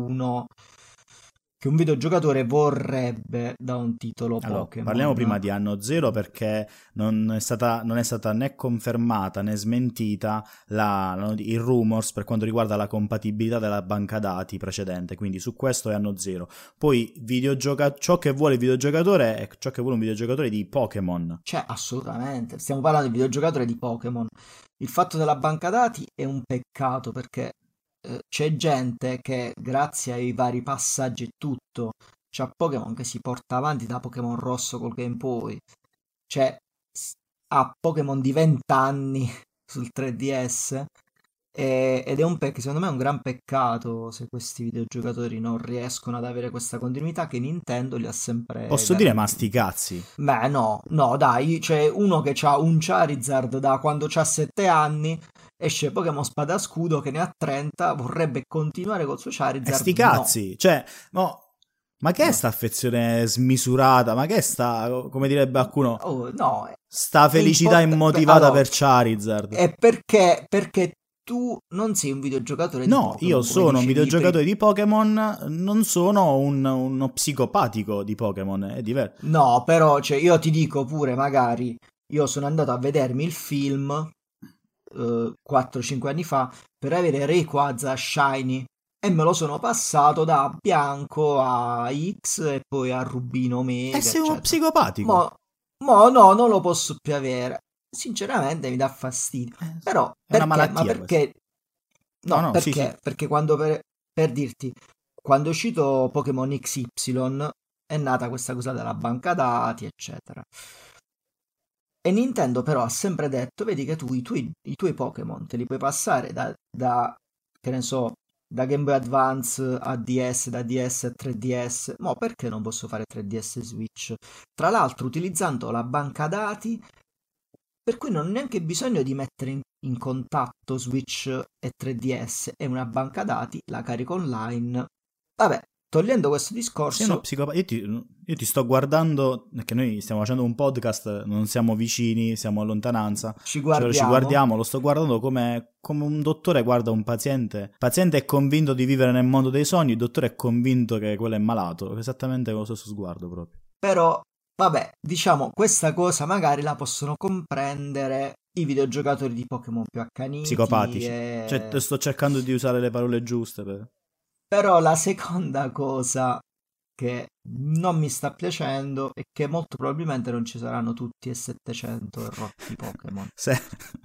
che un videogiocatore vorrebbe da un titolo Allora, parliamo Pokémon. prima di anno zero perché non è stata né confermata né smentita il rumors per quanto riguarda la compatibilità della banca dati precedente, quindi su questo è anno zero. Poi ciò che vuole il videogiocatore è ciò che vuole un videogiocatore di Pokémon. Cioè, assolutamente, stiamo parlando di videogiocatore di Pokémon. Il fatto della banca dati è un peccato perché c'è gente che grazie ai vari passaggi e tutto, c'ha Pokémon che si porta avanti da Pokémon rosso col Game Boy, cioè ha Pokémon di 20 anni sul 3DS ed è secondo me è un gran peccato se questi videogiocatori non riescono ad avere questa continuità che Nintendo gli ha sempre Posso dire, ma sti garantito. cazzi. Beh, no, no, dai, c'è uno che ha un Charizard da quando ha 7 anni, esce Pokémon Spada Scudo che ne ha 30, vorrebbe continuare col suo E Charizard? sti No, cazzi, cioè, ma che è no. sta affezione smisurata? Ma che è sta, come direbbe qualcuno, Oh, no, sta è felicità importante. immotivata Allora, per Charizard? è perché tu non sei un videogiocatore di No, io Pokémon, come sono un dicevi prima. videogiocatore di Pokémon, non sono uno psicopatico di Pokémon, è diverso. No, però, cioè, io ti dico pure, magari, io sono andato a vedermi il film 4-5 anni fa per avere Rayquaza Shiny e me lo sono passato da bianco a X e poi a Rubino E Omega, sei uno eccetera. psicopatico. Mo, mo no, non lo posso più avere. Sinceramente mi dà fastidio. Però, È una perché? Ma malattia questa. perché? No, No, no, sì, sì. perché quando per dirti, quando è uscito Pokémon XY è nata questa cosa della banca dati, eccetera. E Nintendo però ha sempre detto, vedi che tu i tuoi Pokémon te li puoi passare che ne so, da Game Boy Advance a DS, da DS a 3DS, ma perché non posso fare 3DS e Switch? Tra l'altro utilizzando la banca dati, per cui non ho neanche bisogno di mettere in contatto Switch e 3DS, è una banca dati, la carico online. Vabbè, togliendo questo Sei uno discorso, psicopatico. Io ti sto guardando, perché noi stiamo facendo un podcast, non siamo vicini, siamo a lontananza. ci Cioè, ci guardiamo. guardiamo, lo sto guardando come un dottore guarda un paziente. Il paziente è convinto di vivere nel mondo dei sogni, il dottore è convinto che quello è malato. Esattamente lo stesso sguardo proprio. Però, vabbè, diciamo, questa cosa magari la possono comprendere i videogiocatori di Pokémon più accaniti. Psicopatici. Cioè, sto cercando di usare le parole giuste per... Però la seconda cosa che non mi sta piacendo è che molto probabilmente non ci saranno tutti e 700 rotti Pokémon. Se...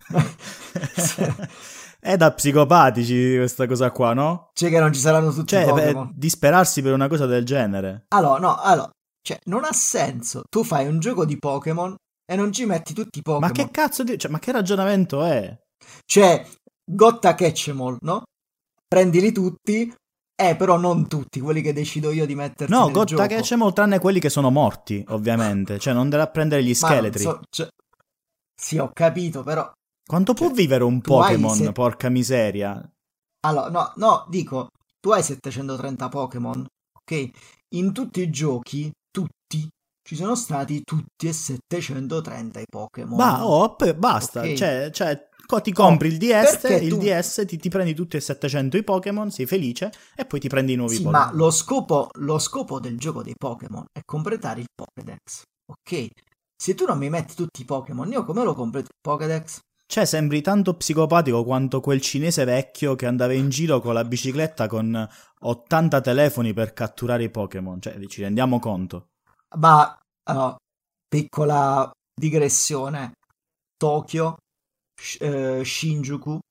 Se- È da psicopatici questa cosa qua, no? Cioè che non ci saranno tutti i Cioè, Pokémon. disperarsi per una cosa del genere. Allora, no, allora, cioè, non ha senso. Tu fai un gioco di Pokémon e non ci metti tutti i Ma Pokémon. che cazzo di... Cioè, ma che ragionamento è? Cioè, Gotta Catch'em no? Prendili tutti, però non tutti, quelli che decido io di metterti No, nel Gotta gioco. Catch'em tranne quelli che sono morti, ovviamente. Cioè, non andare a prendere gli Ma non scheletri. so, cioè, sì, ho capito, però Quanto può Cioè, vivere un tu hai Pokémon, porca miseria? allora, no, no, dico, tu hai 730 Pokémon, ok? In tutti i giochi, tutti, ci sono stati tutti e 730 i Pokémon, Basta, ok? ti Oh, compri il DS, perché il tu... DS ti prendi tutti e 700 i Pokémon, sei felice, e poi ti prendi i nuovi Sì, ma Pokémon. lo scopo del gioco dei Pokémon è completare il Pokédex, ok? Se tu non mi metti tutti i Pokémon, io come lo completo il Pokédex? Cioè, sembri tanto psicopatico quanto quel cinese vecchio che andava in giro con la bicicletta con 80 telefoni per catturare i Pokémon. Cioè, ci rendiamo conto? Ma, allora, piccola digressione, Tokyo, Shinjuku,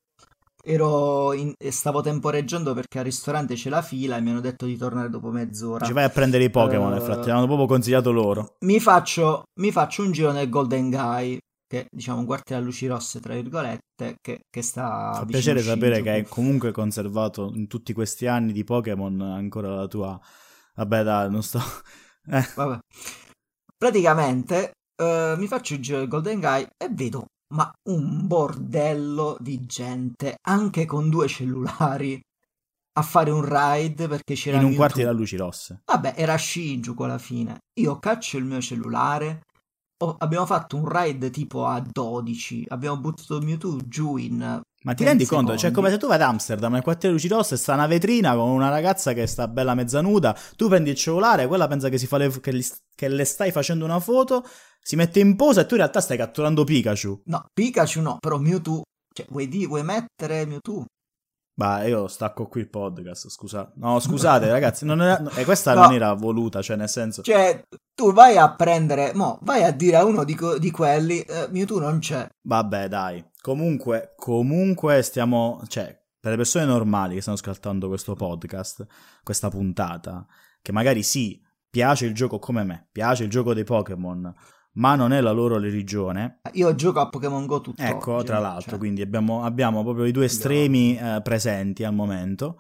stavo temporeggiando perché al ristorante c'è la fila e mi hanno detto di tornare dopo Dici, mezz'ora. vai a prendere i Pokémon, nel Eh, frattempo, hanno proprio consigliato loro. mi faccio un giro nel Golden Gai, che è, diciamo un quartiere a luci rosse, tra virgolette, che sta Fa vicino a piacere sapere che Shinjuku. hai comunque conservato in tutti questi anni di Pokémon ancora la tua... Vabbè, dai, non sto... Eh, Vabbè. Praticamente mi faccio il giro del Golden Gai e vedo, ma un bordello di gente, anche con due cellulari, a fare un ride perché c'era in un quartiere Mewtwo. a luci rosse. Vabbè, era Shinjuku alla fine. Io caccio il mio cellulare. Abbiamo fatto un ride tipo a 12. Abbiamo buttato Mewtwo giù in Ma ti 20 rendi conto? Cioè, è come secondi. se tu vai ad Amsterdam, nel quartiere luci rosse, sta una vetrina con una ragazza che sta bella mezza nuda, tu prendi il cellulare, quella pensa che, che le stai facendo una foto, si mette in posa e tu in realtà stai catturando Pikachu. No, Pikachu no, però Mewtwo. Cioè, vuoi mettere Mewtwo? Bah, io stacco qui il podcast, scusa. No, scusate, ragazzi, questa non No, era voluta, cioè, nel senso... cioè, tu vai a prendere, vai a dire a uno di quelli, Mewtwo non c'è. Vabbè, dai. Comunque stiamo... Cioè, per le persone normali che stanno ascoltando questo podcast, questa puntata, che magari sì, piace il gioco come me, piace il gioco dei Pokémon, ma non è la loro religione. Io gioco a Pokémon Go Ecco, tra tutt'oggi, l'altro, cioè, quindi abbiamo proprio i due voglio... estremi presenti al momento.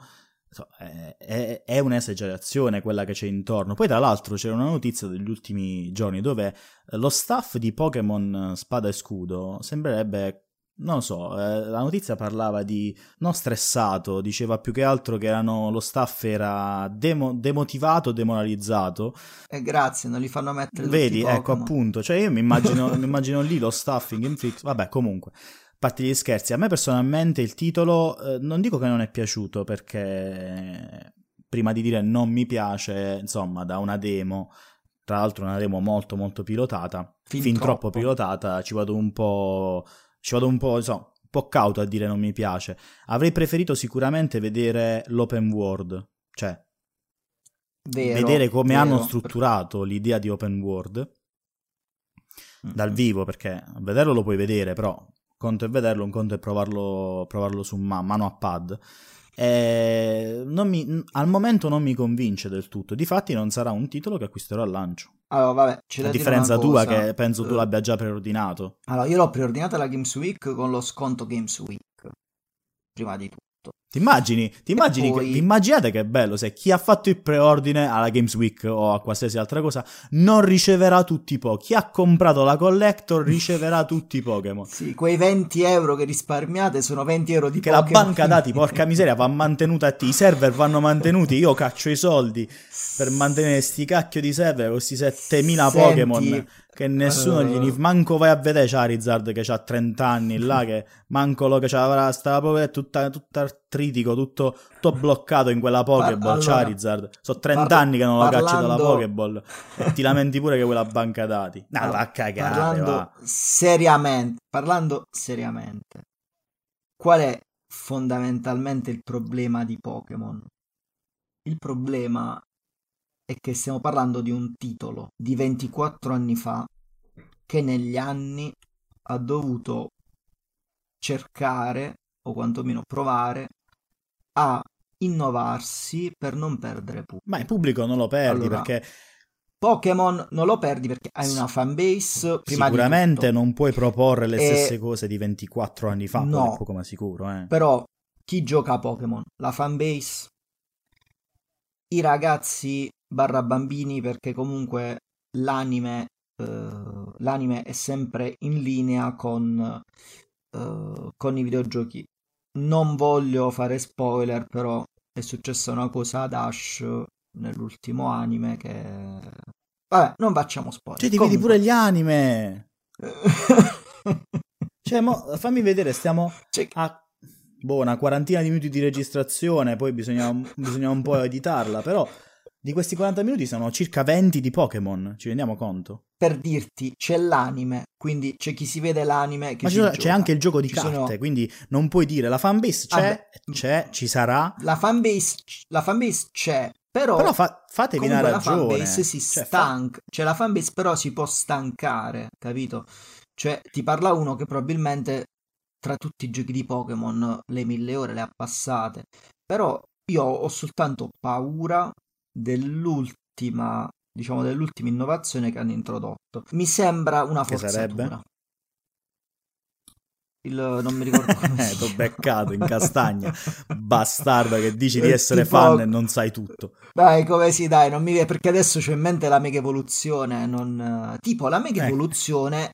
È un'esagerazione quella che c'è intorno. Poi, tra l'altro, c'era una notizia degli ultimi giorni dove lo staff di Pokémon Spada e Scudo sembrerebbe, non lo so, la notizia parlava di non stressato, diceva più che altro che lo staff era demotivato, demoralizzato. Grazie, non li fanno mettere tutti i Vedi, ecco Pokémon. appunto, cioè io mi immagino lì lo staff in Game Freak, vabbè comunque, a parte gli scherzi, a me personalmente il titolo non dico che non è piaciuto perché prima di dire non mi piace, insomma, da una demo, tra l'altro una demo molto molto pilotata, Fin fin troppo troppo. pilotata, insomma, un po' cauto a dire non mi piace. Avrei preferito sicuramente vedere l'open world, cioè Vero, vedere come hanno vero. strutturato l'idea di open world dal Mhm. vivo, perché vederlo lo puoi vedere, però un conto è vederlo, un conto è provarlo su mano a pad. Al momento non mi convince del tutto. Difatti non sarà un titolo che acquisterò al lancio. Allora, vabbè, c'è A da dire una differenza tua cosa. che penso tu l'abbia già preordinato. Allora, io l'ho preordinata la Games Week con lo sconto Games Week, prima di tutto. Ti E immagini vi poi, immaginate che è bello se chi ha fatto il preordine alla Games Week o a qualsiasi altra cosa non riceverà tutti i Pokémon. Chi ha comprato la collector riceverà tutti i Pokémon. sì, quei 20 euro che risparmiate sono 20 euro di Che la Pokémon. banca dati, porca miseria, va mantenuta a te. I server vanno mantenuti. Io caccio i soldi per mantenere sti cacchio di server con questi 7000 Senti, Pokémon che nessuno manco vai a vedere Charizard che ha 30 anni là, che manco lo che c'avrà, stava proprio tutta artritico, tutto bloccato in quella Pokéball. allora, Charizard, so 30 anni che non lo cacci dalla parlando, Pokéball e ti lamenti pure che quella banca dati. No, va allora, a cagare, va. parlando seriamente, qual è fondamentalmente il problema di Pokémon? Il problema è che stiamo parlando di un titolo di 24 anni fa che negli anni ha dovuto cercare, o quantomeno provare, a innovarsi per non perdere Ma il pubblico. pubblico non lo perdi Allora, perché Pokémon non lo perdi perché hai una fanbase prima di tutto. sicuramente non puoi proporre le stesse E cose di 24 anni fa, quello è no, poco ma sicuro, eh. però chi gioca a Pokémon? La fanbase, i ragazzi barra bambini, perché comunque l'anime, l'anime è sempre in linea con con i videogiochi. Non voglio fare spoiler, però è successa una cosa ad Ash nell'ultimo anime che... Vabbè, non facciamo Cioè, spoiler. ti vedi pure Comunque... gli anime! Cioè, fammi vedere, stiamo Cioè, a una quarantina di minuti di registrazione, poi bisogna un po' editarla, però di questi 40 minuti sono circa 20 di Pokémon, ci rendiamo conto? per dirti, c'è l'anime, quindi c'è chi si vede l'anime che Ma ci c'è gioca. anche il gioco di Ci sono... carte, quindi non puoi dire la fanbase Vabbè, c'è, ci sarà, la fanbase c'è, però però fatevi una comunque la fanbase ragione, si cioè stanca, cioè la fanbase però si può stancare, capito? Cioè ti parla uno che probabilmente tra tutti i giochi di Pokémon le 1000 ore le ha passate, però io ho soltanto paura dell'ultima innovazione che hanno introdotto. Mi sembra una che sarebbe? forzatura. Non mi ricordo come T'ho si chiama. beccato in castagna, bastardo che dici di essere fan Tipo, e non sai tutto. dai, come si dai, non mi viene perché adesso c'ho in mente la mega evoluzione, non... tipo la mega Ecco. evoluzione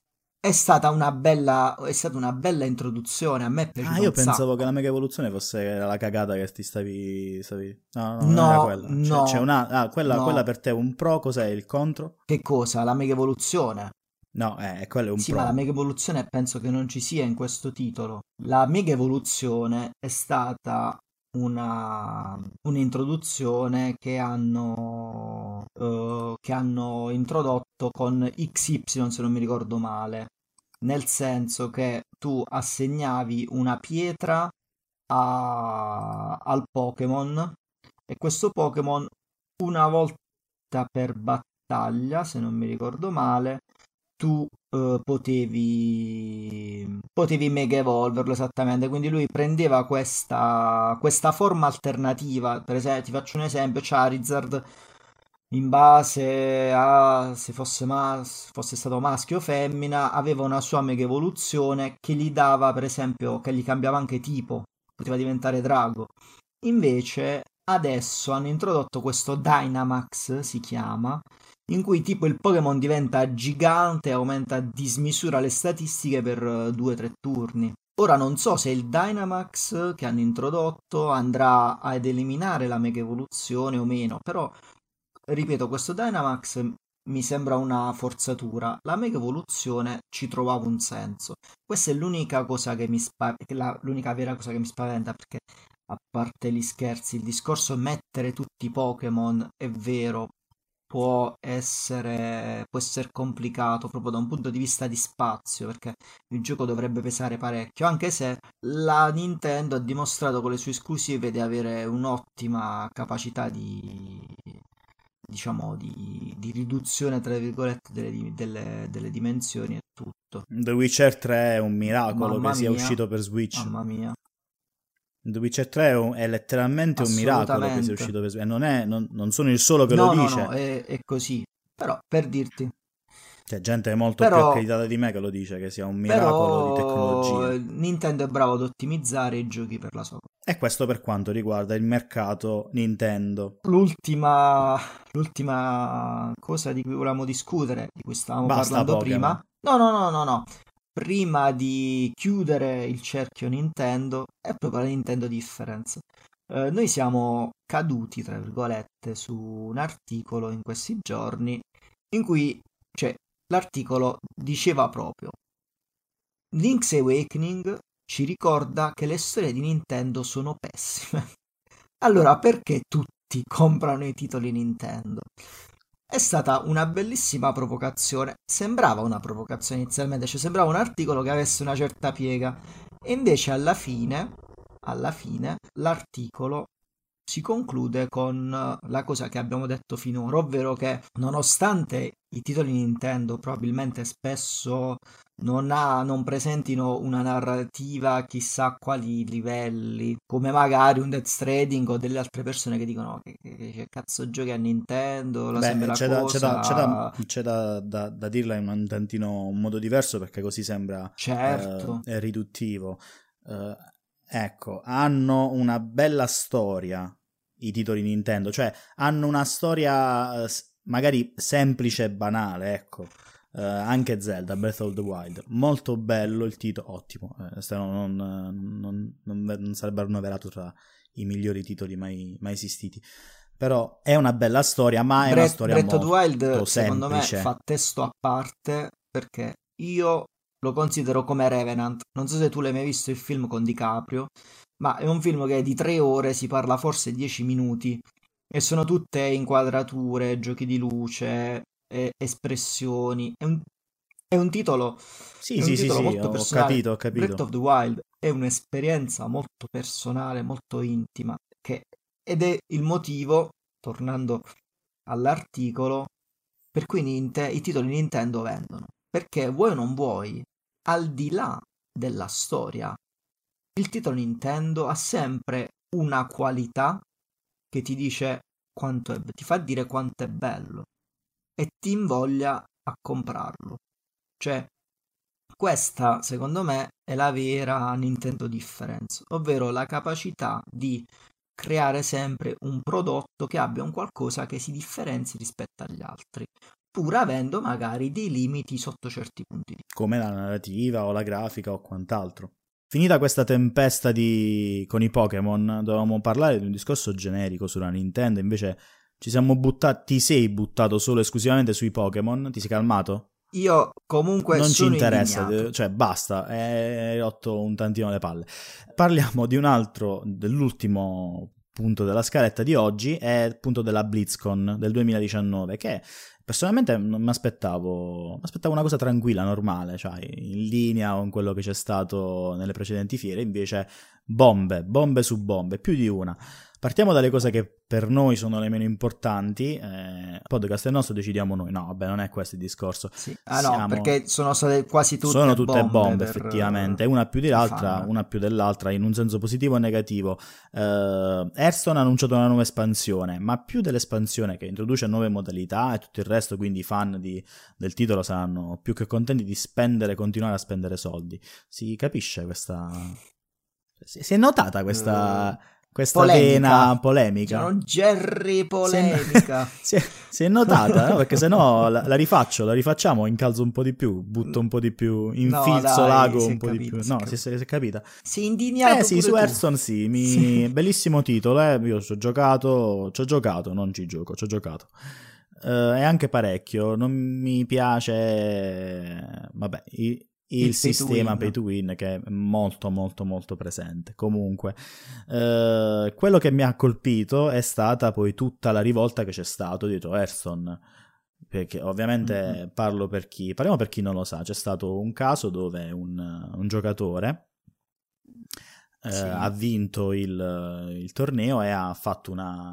è stata una bella introduzione, a me è Ah, piaciuta io un pensavo che sacco. la mega evoluzione fosse la cagata che ti stavi... No, no, non era No, quella. C'è no, una... Ah, quella no. per te è un pro, cos'è il contro? Che cosa? La mega evoluzione? No, quello è un Sì, ma la pro. mega evoluzione penso che non ci sia in questo titolo. La mega evoluzione è stata un'introduzione che hanno introdotto con XY, se non mi ricordo male. Nel senso che tu assegnavi una pietra al Pokémon e questo Pokémon una volta per battaglia, se non mi ricordo male, tu potevi mega evolverlo esattamente. Quindi lui prendeva questa forma alternativa. Per esempio, ti faccio un esempio: Charizard in base a se fosse stato maschio o femmina, aveva una sua mega evoluzione che gli dava, per esempio, che gli cambiava anche tipo, poteva diventare drago. Invece adesso hanno introdotto questo Dynamax, si chiama, in cui tipo il Pokémon diventa gigante e aumenta a dismisura le statistiche per 2-3 turni. Ora non so se il Dynamax che hanno introdotto andrà ad eliminare la mega evoluzione o meno, però ripeto, questo Dynamax mi sembra una forzatura. La mega evoluzione ci trovavo un senso. Questa è l'unica cosa l'unica vera cosa che mi spaventa, perché a parte gli scherzi, il discorso mettere tutti i Pokémon è vero, può essere complicato proprio da un punto di vista di spazio, perché il gioco dovrebbe pesare parecchio, anche se la Nintendo ha dimostrato con le sue esclusive di avere un'ottima capacità diciamo, di riduzione, tra virgolette, delle dimensioni e tutto. The Witcher 3 è un miracolo che Mamma sia mia, uscito per Switch. mamma mia, The Witcher 3 è letteralmente un miracolo che sia assolutamente. uscito per Switch. E non sono il solo che lo No, no, no, dice. è così. Però, per dirti, C'è gente molto più però, accreditata di me che lo dice, che sia un miracolo di però tecnologia. Nintendo è bravo ad ottimizzare i giochi per la sua. E questo per quanto riguarda il mercato Nintendo. L'ultima cosa di cui volevamo discutere, di cui stavamo Basta parlando Pokémon. prima. No, no, no, no, no. Prima di chiudere il cerchio Nintendo, è proprio la Nintendo Difference. Noi siamo caduti, tra virgolette, su un articolo in questi giorni in cui, cioè, l'articolo diceva proprio Link's Awakening ci ricorda che le storie di Nintendo sono pessime. Allora, perché tutti comprano i titoli Nintendo? È stata una bellissima provocazione. Sembrava una provocazione inizialmente, cioè sembrava un articolo che avesse una certa piega. E invece alla fine, l'articolo si conclude con la cosa che abbiamo detto finora, ovvero che nonostante i titoli Nintendo probabilmente spesso non presentino una narrativa a chissà a quali livelli, come magari un Death Stranding o delle altre persone che dicono che cazzo giochi a Nintendo, la sembra Beh, la cosa. c'è da dirla in un tantino un modo diverso perché così sembra Certo, riduttivo. Eh, ecco, hanno una bella storia i titoli Nintendo, cioè hanno una storia magari semplice e banale, ecco. anche Zelda, Breath of the Wild, molto bello il titolo, ottimo, non sarebbe annoverato tra i migliori titoli mai esistiti, però è una bella storia, ma è una storia Breath of the Wild, molto secondo me, semplice. fa testo a parte perché io lo considero come Revenant. Non so se tu l'hai mai visto il film con DiCaprio, ma è un film che è di 3 ore, si parla forse 10 minuti e sono tutte inquadrature, giochi di luce, espressioni. È un titolo, Sì, è un sì, sì, titolo sì, molto ho personale. capito, ho Breath capito. of the Wild è un'esperienza molto personale, molto intima, ed è il motivo, tornando all'articolo, per cui i titoli Nintendo vendono. Perché vuoi o non vuoi, al di là della storia, il titolo Nintendo ha sempre una qualità che ti dice ti fa dire quanto è bello e ti invoglia a comprarlo. Cioè, questa, secondo me, è la vera Nintendo difference, ovvero la capacità di creare sempre un prodotto che abbia un qualcosa che si differenzi rispetto agli altri, pur avendo magari dei limiti sotto certi punti di Come la narrativa o la grafica o quant'altro. Finita questa tempesta con i Pokémon, dovevamo parlare di un discorso generico sulla Nintendo, invece ci siamo buttati, ti sei buttato solo e esclusivamente sui Pokémon, ti sei calmato? vista. Io comunque Non ci sono interessa, indignato. cioè basta, hai rotto un tantino le palle. Parliamo di un altro, dell'ultimo punto della scaletta di oggi, è il punto della BlizzCon del 2019, che personalmente non mi aspettavo una cosa tranquilla, normale, cioè in linea con quello che c'è stato nelle precedenti fiere, invece bombe su bombe, più di una. Partiamo dalle cose che per noi sono le meno importanti. Il podcast è nostro, decidiamo noi. No, vabbè, non è questo il discorso. Sì. Ah no, Siamo perché sono state quasi Sono tutte tutte bombe bombe, per effettivamente, una più di i l'altra, fan. una più dell'altra, in un senso positivo o negativo. Hearthstone ha annunciato una nuova espansione, ma più dell'espansione che introduce nuove modalità e tutto il resto, quindi i fan del titolo saranno più che contenti di continuare a spendere soldi. Si capisce questa... Si è notata Eh, questa polemica. vena polemica? Diciamo Jerry Si è, no- polemica. si è notata, no? Perché se no la rifacciamo, incalzo un po' di più, butto un po' di più, No, infilzo dai, l'ago si un è po' di capito, più. si è No, capito. si è capita. Sei indignato Sì, pure su tu. Hearthstone sì, Sì. bellissimo titolo, io ci ho giocato, non ci gioco, ci ho giocato. E anche parecchio, non mi piace, vabbè, il Il pay to sistema pay win. to win che è molto molto molto presente. Comunque, quello che mi ha colpito è stata poi tutta la rivolta che c'è stato dietro Hearthstone, perché Mm-mm. ovviamente parliamo per chi non lo sa, c'è stato un caso dove un giocatore ha Sì. vinto il torneo e ha fatto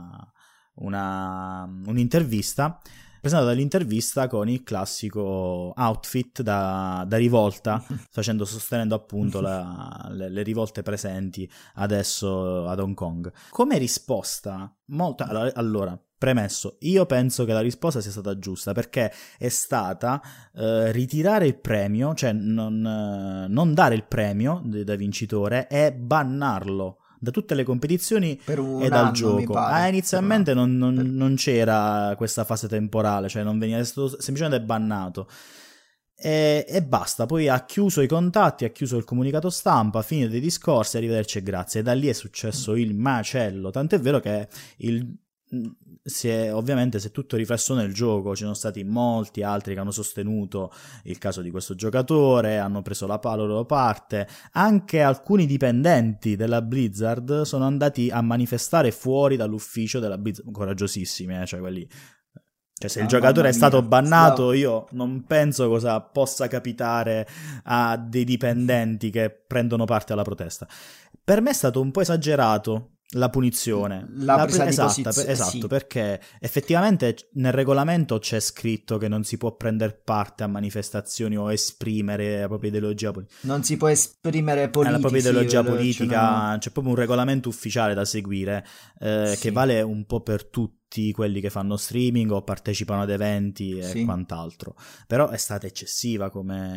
un'intervista, presentato dell'intervista con il classico outfit da rivolta, sostenendo appunto le rivolte presenti adesso ad Hong Kong. Come risposta, allora, premesso, io penso che la risposta sia stata giusta, perché è stata ritirare il premio, cioè non dare il premio da vincitore e bannarlo da tutte le competizioni Per e un dal anno, mi gioco. pare. Per un Inizialmente anno. Per- non c'era questa fase temporale, cioè non veniva, è stato semplicemente bannato. E basta, poi ha chiuso i contatti, ha chiuso il comunicato stampa, fine dei discorsi, arrivederci e grazie. E da lì è successo il macello, tant'è vero che il, ovviamente si è tutto riflesso nel gioco, ci sono stati molti altri che hanno sostenuto il caso di questo giocatore, hanno preso la loro parte, anche alcuni dipendenti della Blizzard sono andati a manifestare fuori dall'ufficio della Blizzard, coraggiosissimi, cioè quelli... Cioè, se il Mamma giocatore è stato mia. bannato, io non penso cosa possa capitare a dei dipendenti che prendono parte alla protesta. Per me è stato un po' esagerato la punizione. La presa di posizione, Esatto, sì. perché effettivamente nel regolamento c'è scritto che non si può prendere parte a manifestazioni o esprimere la propria ideologia politica. Non si può esprimere La propria politici, ideologia ce n'ho- politica, c'è proprio un regolamento ufficiale da seguire che Sì, vale un po' per tutti quelli che fanno streaming o partecipano ad eventi e sì. quant'altro. Però è stata eccessiva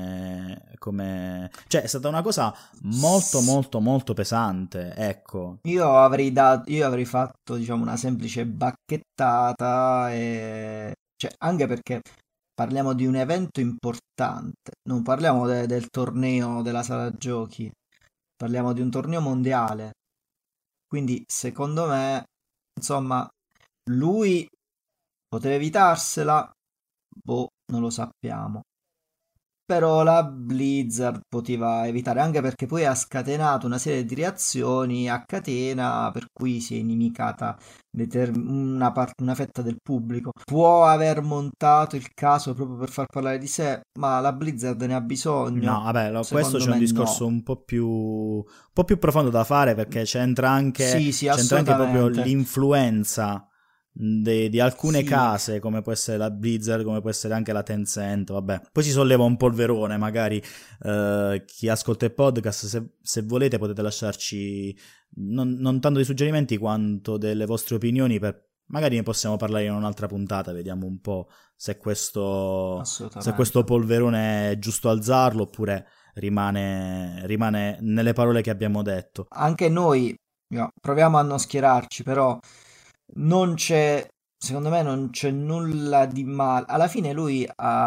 cioè è stata una cosa molto S- molto molto pesante, ecco. io avrei fatto, diciamo, una semplice bacchettata, cioè, anche perché parliamo di un evento importante, non parliamo del torneo della sala giochi, parliamo di un torneo mondiale. Quindi, secondo me, insomma, lui poteva evitarsela, boh, non lo sappiamo. Però la Blizzard poteva evitare, anche perché poi ha scatenato una serie di reazioni a catena, per cui si è inimicata una fetta del pubblico. Può aver montato il caso proprio per far parlare di sé, ma la Blizzard ne ha bisogno? No, vabbè, questo Secondo c'è un me no. discorso un po' più profondo da fare, perché Sì, sì, c'entra anche proprio assolutamente. l'influenza di alcune Sì, case, come può essere la Blizzard, come può essere anche la Tencent, vabbè. Poi si solleva un polverone, magari chi ascolta il podcast, se volete potete lasciarci non tanto dei suggerimenti quanto delle vostre opinioni, magari ne possiamo parlare in un'altra puntata, vediamo un po' se questo assolutamente. polverone è giusto alzarlo oppure rimane nelle parole che abbiamo detto. Anche noi proviamo a non schierarci, però non c'è, secondo me non c'è nulla di male. Alla fine lui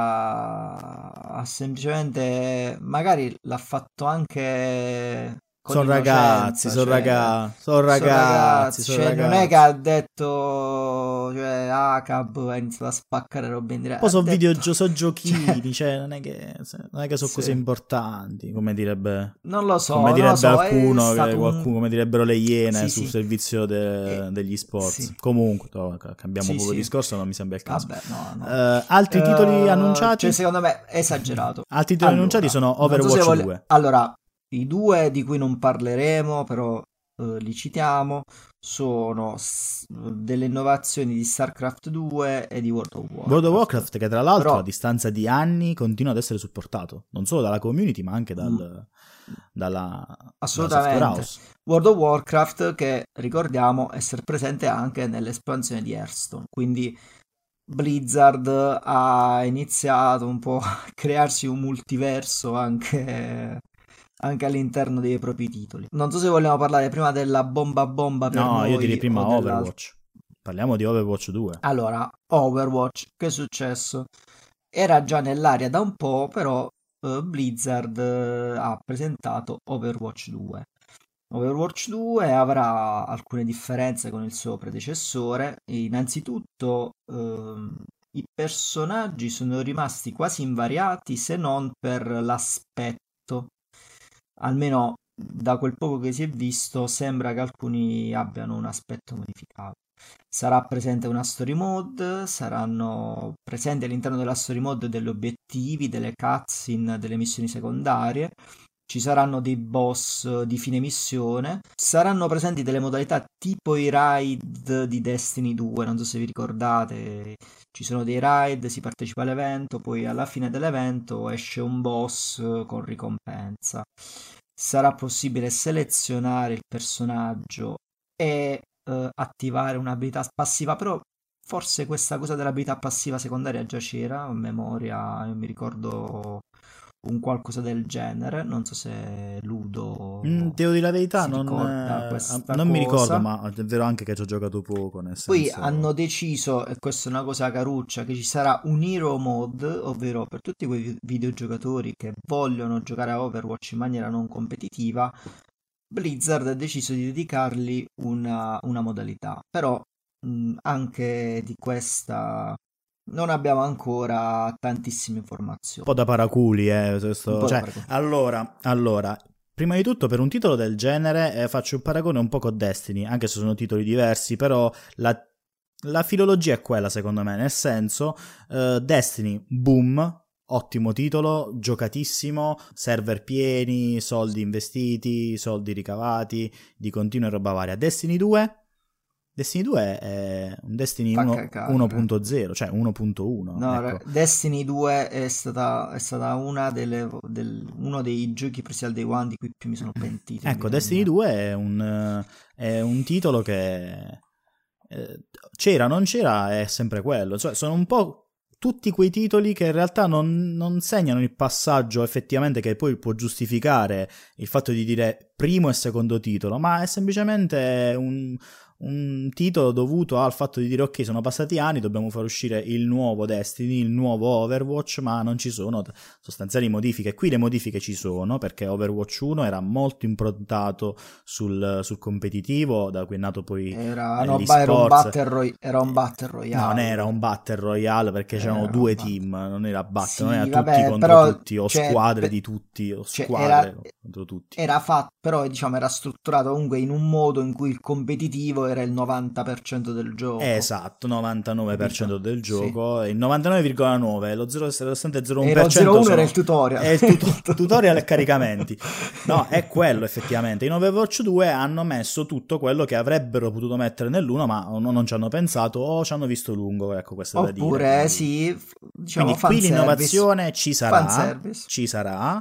ha semplicemente, magari l'ha fatto anche con innocenza, cioè Sono sono ragazzi, ragazzi, sono cioè non è che ragazzi. ha detto, cioè Acab ha iniziato a spaccare roba in diretta, Poi ha detto, sono cioè, giochini, cioè non è che sono cose sì. importanti, Non come lo direbbe so, è qualcuno, stato un... come direbbero le Iene Sì, sul sì, servizio degli sì, sports. Comunque, cambiamo sì, proprio sì. discorso, non mi sembra il caso. Vabbè, no, no. Altri titoli Cioè, annunciati? secondo me è esagerato. Altri titoli annunciati Allora, sono non so se Overwatch voglio... 2. Allora, i due di cui non parleremo, però li citiamo, sono delle innovazioni di StarCraft 2 e di World of World of Warcraft. Warcraft che tra l'altro a Però, distanza di anni continua ad essere supportato, non solo dalla community ma anche mm, dalla, dalla software assolutamente. house. World of Warcraft che ricordiamo essere presente anche nell'espansione di Hearthstone, quindi Blizzard ha iniziato un po' a crearsi un multiverso anche all'interno dei propri titoli. Non so se vogliamo parlare prima della bomba bomba per No, io direi noi o prima dell'altro. Overwatch. Parliamo di Overwatch 2. Allora, Overwatch, che è successo? Era già nell'aria da un po', però Blizzard ha presentato Overwatch 2. Overwatch 2 avrà alcune differenze con il suo predecessore. Innanzitutto, i personaggi sono rimasti quasi invariati se non per l'aspetto. Almeno da quel poco che si è visto, sembra che alcuni abbiano un aspetto modificato. Sarà presente una story mode, saranno presenti all'interno della story mode degli obiettivi, delle cutscene, delle missioni secondarie. Ci saranno dei boss di fine missione, saranno presenti delle modalità tipo i raid di Destiny 2, non so se vi ricordate, ci sono dei raid, si partecipa all'evento, poi alla fine dell'evento esce un boss con ricompensa. Sarà possibile selezionare il personaggio e attivare un'abilità passiva, però forse questa cosa dell'abilità passiva secondaria già c'era, a memoria, io mi ricordo un qualcosa del genere, non so se Ludo Devo dire la verità, si ricorda questa non mi ricordo, cosa. ma è vero anche che ci ho giocato poco, nel Poi senso... hanno deciso, e questa è una cosa caruccia, che ci sarà un Hero Mode, ovvero per tutti quei videogiocatori che vogliono giocare a Overwatch in maniera non competitiva, Blizzard ha deciso di dedicargli una modalità. Però anche di questa non abbiamo ancora tantissime Un po' informazioni. da paraculi, Un po' da cioè, paragone. allora, prima di tutto per un titolo del genere faccio un paragone un po' con Destiny, anche se sono titoli diversi, però la filologia è quella secondo me, nel senso, Destiny, boom, ottimo titolo, giocatissimo, server pieni, soldi investiti, soldi ricavati, di continuo e roba varia. Destiny 2 è un Destiny Fa cacare. 1.0, cioè 1.1, No, ecco. Destiny 2 è stata uno dei giochi presi al Day One di cui più mi sono pentito in Ecco, vita Destiny mia. 2 è un titolo che c'era, non c'era, è sempre quello. Cioè, sono un po' tutti quei titoli che in realtà non segnano il passaggio effettivamente che poi può giustificare il fatto di dire primo e secondo titolo, ma è semplicemente un titolo dovuto al fatto di dire ok, sono passati anni, dobbiamo far uscire il nuovo Destiny, il nuovo Overwatch, ma non ci sono sostanziali modifiche. Qui le modifiche ci sono, perché Overwatch 1 era molto improntato sul competitivo, da cui è nato poi Era l'eSports. era un Battle No, non Royale. era un Battle Royale, perché c'erano Era un due battle. team, non era battle, non Sì, era tutti vabbè, contro però tutti, o cioè, squadre di tutti, o cioè, squadre contro tutti. era fatto, però diciamo era strutturato comunque in un modo in cui il competitivo era il 90% del gioco, Esatto, capito? 99% del Sì. gioco, il 99,9%, lo 0,01% 0,01 era il tutorial. è il tutorial e caricamenti. No, è quello effettivamente. In Overwatch 2 hanno messo tutto quello che avrebbero potuto mettere nell'1, ma non ci hanno pensato o ci hanno visto lungo, ecco, questo è da dire. Oppure sì, diciamo Quindi qui fanservice. l'innovazione ci Fanservice. sarà,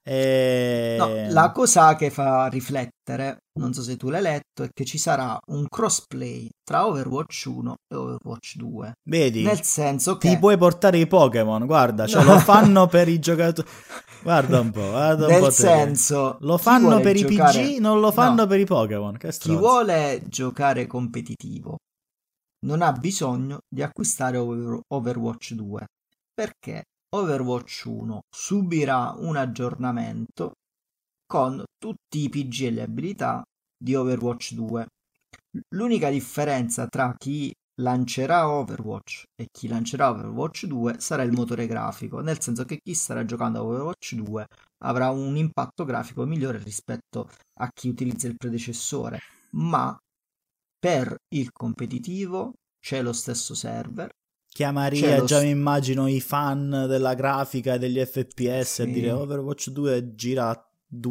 No, la cosa che fa riflettere, non so se tu l'hai letto, è che ci sarà un crossplay tra Overwatch 1 e Overwatch 2. vedi, Nel senso ti che... puoi portare i Pokémon, guarda, cioè lo fanno per i giocatori. Guarda un Nel po' te. senso, Lo chi fanno vuole per i giocare... PG, non lo No, fanno per i Pokémon. Che chi stronzi. vuole giocare competitivo non ha bisogno di acquistare Overwatch 2, perché Overwatch 1 subirà un aggiornamento con tutti i PG e le abilità di Overwatch 2. L'unica differenza tra chi lancerà Overwatch e chi lancerà Overwatch 2 sarà il motore grafico, nel senso che chi starà giocando a Overwatch 2 avrà un impatto grafico migliore rispetto a chi utilizza il predecessore, ma per il competitivo c'è lo stesso server, Chia c'è Maria, già mi immagino i fan della grafica e degli FPS a dire sì, Overwatch 2 gira a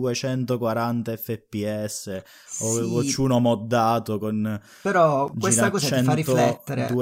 240 FPS, sì, Overwatch 1 moddato con però gira questa a cosa ti fa 100, riflettere.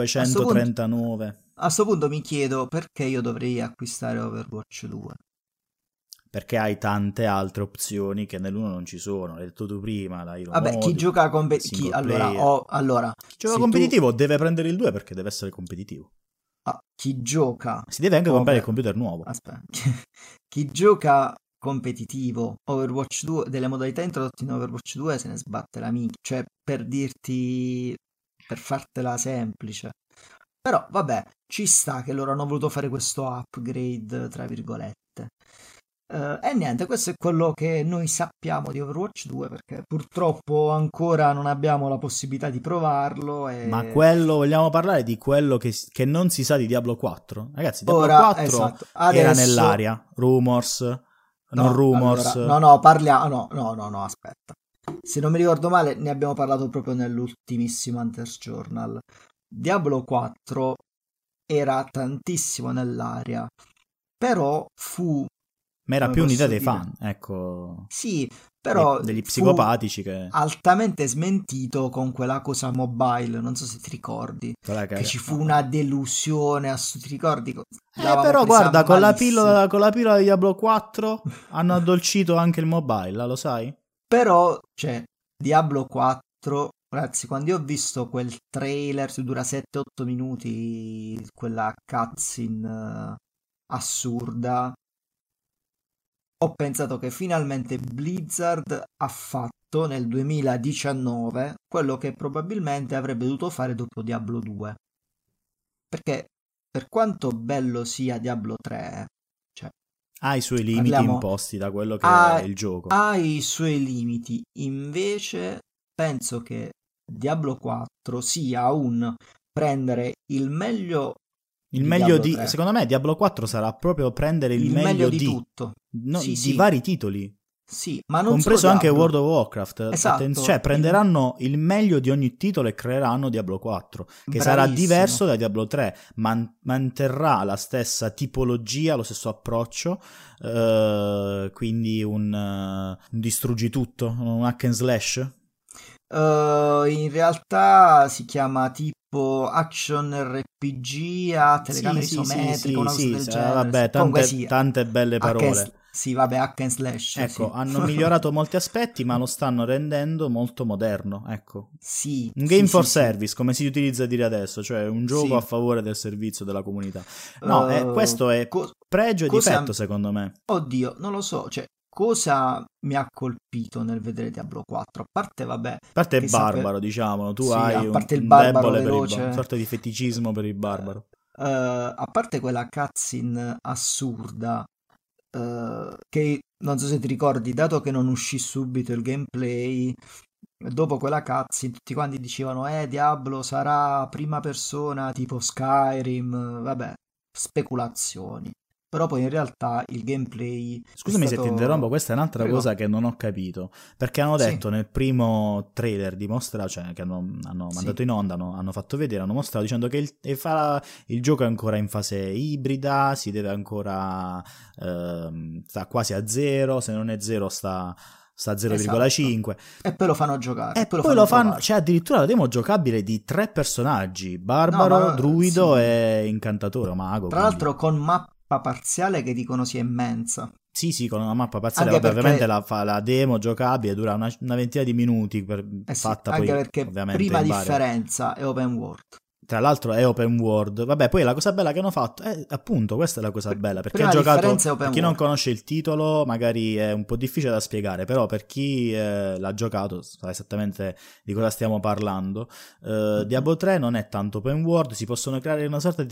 A 239. questo punto mi chiedo perché io dovrei acquistare Overwatch 2. Perché hai tante altre opzioni che nell'uno non ci sono. L'hai detto tu prima, la Hero Vabbè, chi Mode, gioca il chi single allora, player. Chi gioca se tu competitivo deve prendere il 2 perché deve essere competitivo. chi gioca Si deve anche comprare il over computer nuovo. aspetta, chi gioca competitivo Overwatch 2 delle modalità introdotte in Overwatch 2 se ne sbatte la minchia, cioè per dirti per fartela semplice. Però vabbè, ci sta che loro hanno voluto fare questo upgrade, tra virgolette. E niente, questo è quello che noi sappiamo di Overwatch 2 perché purtroppo ancora non abbiamo la possibilità di provarlo Ma e quello, vogliamo parlare di quello che non si sa di Diablo 4? Ragazzi, Diablo ora, 4 esatto, era adesso nell'aria, rumors, non no, rumors. allora, no, parliamo, no, aspetta. Se non mi ricordo male, ne abbiamo parlato proprio nell'ultimissimo Hunters Journal. Diablo 4 era tantissimo nell'aria, però fu, Ma era come più un'idea posso dei dire, fan, ecco, sì, però degli fu psicopatici che... altamente smentito con quella cosa mobile, non so se ti ricordi, quella che che- ci fu no. una delusione, ti ricordi? L'avevamo Però presa guarda, malissimo. con la pillola di Diablo 4 hanno addolcito anche il mobile, lo sai? Però, cioè, Diablo 4, ragazzi, quando io ho visto quel trailer, che dura 7-8 minuti, quella cutscene assurda, ho pensato che finalmente Blizzard ha fatto nel 2019 quello che probabilmente avrebbe dovuto fare dopo Diablo 2. Perché per quanto bello sia Diablo 3, cioè, Ha i suoi limiti parliamo, imposti da quello che è ha, il gioco. ha i suoi limiti. Invece penso che Diablo 4 sia un prendere il meglio Il di meglio Diablo di... 3, Secondo me Diablo 4 sarà proprio prendere il il meglio meglio di di... tutto. no, Sì, di sì, vari titoli. sì, ma non solo Compreso anche Diablo. World of Warcraft. Esatto, Cioè, prenderanno il meglio di ogni titolo e creeranno Diablo 4, che sarà bravissimo. diverso da Diablo 3, manterrà la stessa tipologia, lo stesso approccio, quindi un distruggi tutto, un hack and slash. In realtà si chiama tipo Action RPG a telecamera isometrica, una cosa del genere. Sì. Vabbè, Comunque sì, tante belle parole. sì, vabbè, hack and slash, Ecco, sì. hanno migliorato molti aspetti, ma lo stanno rendendo molto moderno, ecco. Sì, Un game sì, for sì, sì, service, come si utilizza a dire adesso, cioè un gioco a sì. favore del servizio della comunità. No, Eh, questo è co- pregio e difetto, cosa... secondo me. Oddio, non lo so, cioè, cosa mi ha colpito nel vedere Diablo 4? A parte, vabbè, A parte è che barbaro, diciamo, tu sì, hai a parte il un barbaro debole per veloce, una sorta di feticismo per il barbaro. a parte quella cutscene assurda, che non so se ti ricordi, dato che non uscì subito il gameplay, dopo quella cutscene tutti quanti dicevano, Diablo sarà prima persona tipo Skyrim, vabbè, speculazioni. Però poi in realtà il gameplay è Scusami se ti interrompo, stato... questa è un'altra Prego. cosa che non ho capito, perché hanno Sì, detto nel primo trailer di Mostra, cioè che hanno sì. mandato in onda, hanno fatto vedere, hanno mostrato dicendo che il gioco è ancora in fase ibrida, si deve ancora, sta quasi a zero, se non è zero sta a Esatto. 0,5. E poi lo fanno giocare, e E poi lo poi fanno lo fanno, provare. c'è addirittura la demo giocabile di 3 personaggi, No, ma Barbaro, Druido sì. e Incantatore o Mago, Tra quindi... l'altro con mappa parziale che dicono sia immensa. Sì, sì, con una mappa parziale, Anche vabbè, ovviamente perché, la demo giocabile dura una ventina di minuti, eh sì, fatta anche poi perché ovviamente prima in vario. differenza è open world. Tra l'altro è open world, vabbè, poi la cosa bella che hanno fatto è appunto, questa è la cosa bella, perché ha Prima giocato, differenza è per open chi non world. conosce il titolo magari è un po' difficile da spiegare, però per chi l'ha giocato sa esattamente di cosa stiamo parlando. Mhm. Diablo 3 non è tanto open world, si possono creare una sorta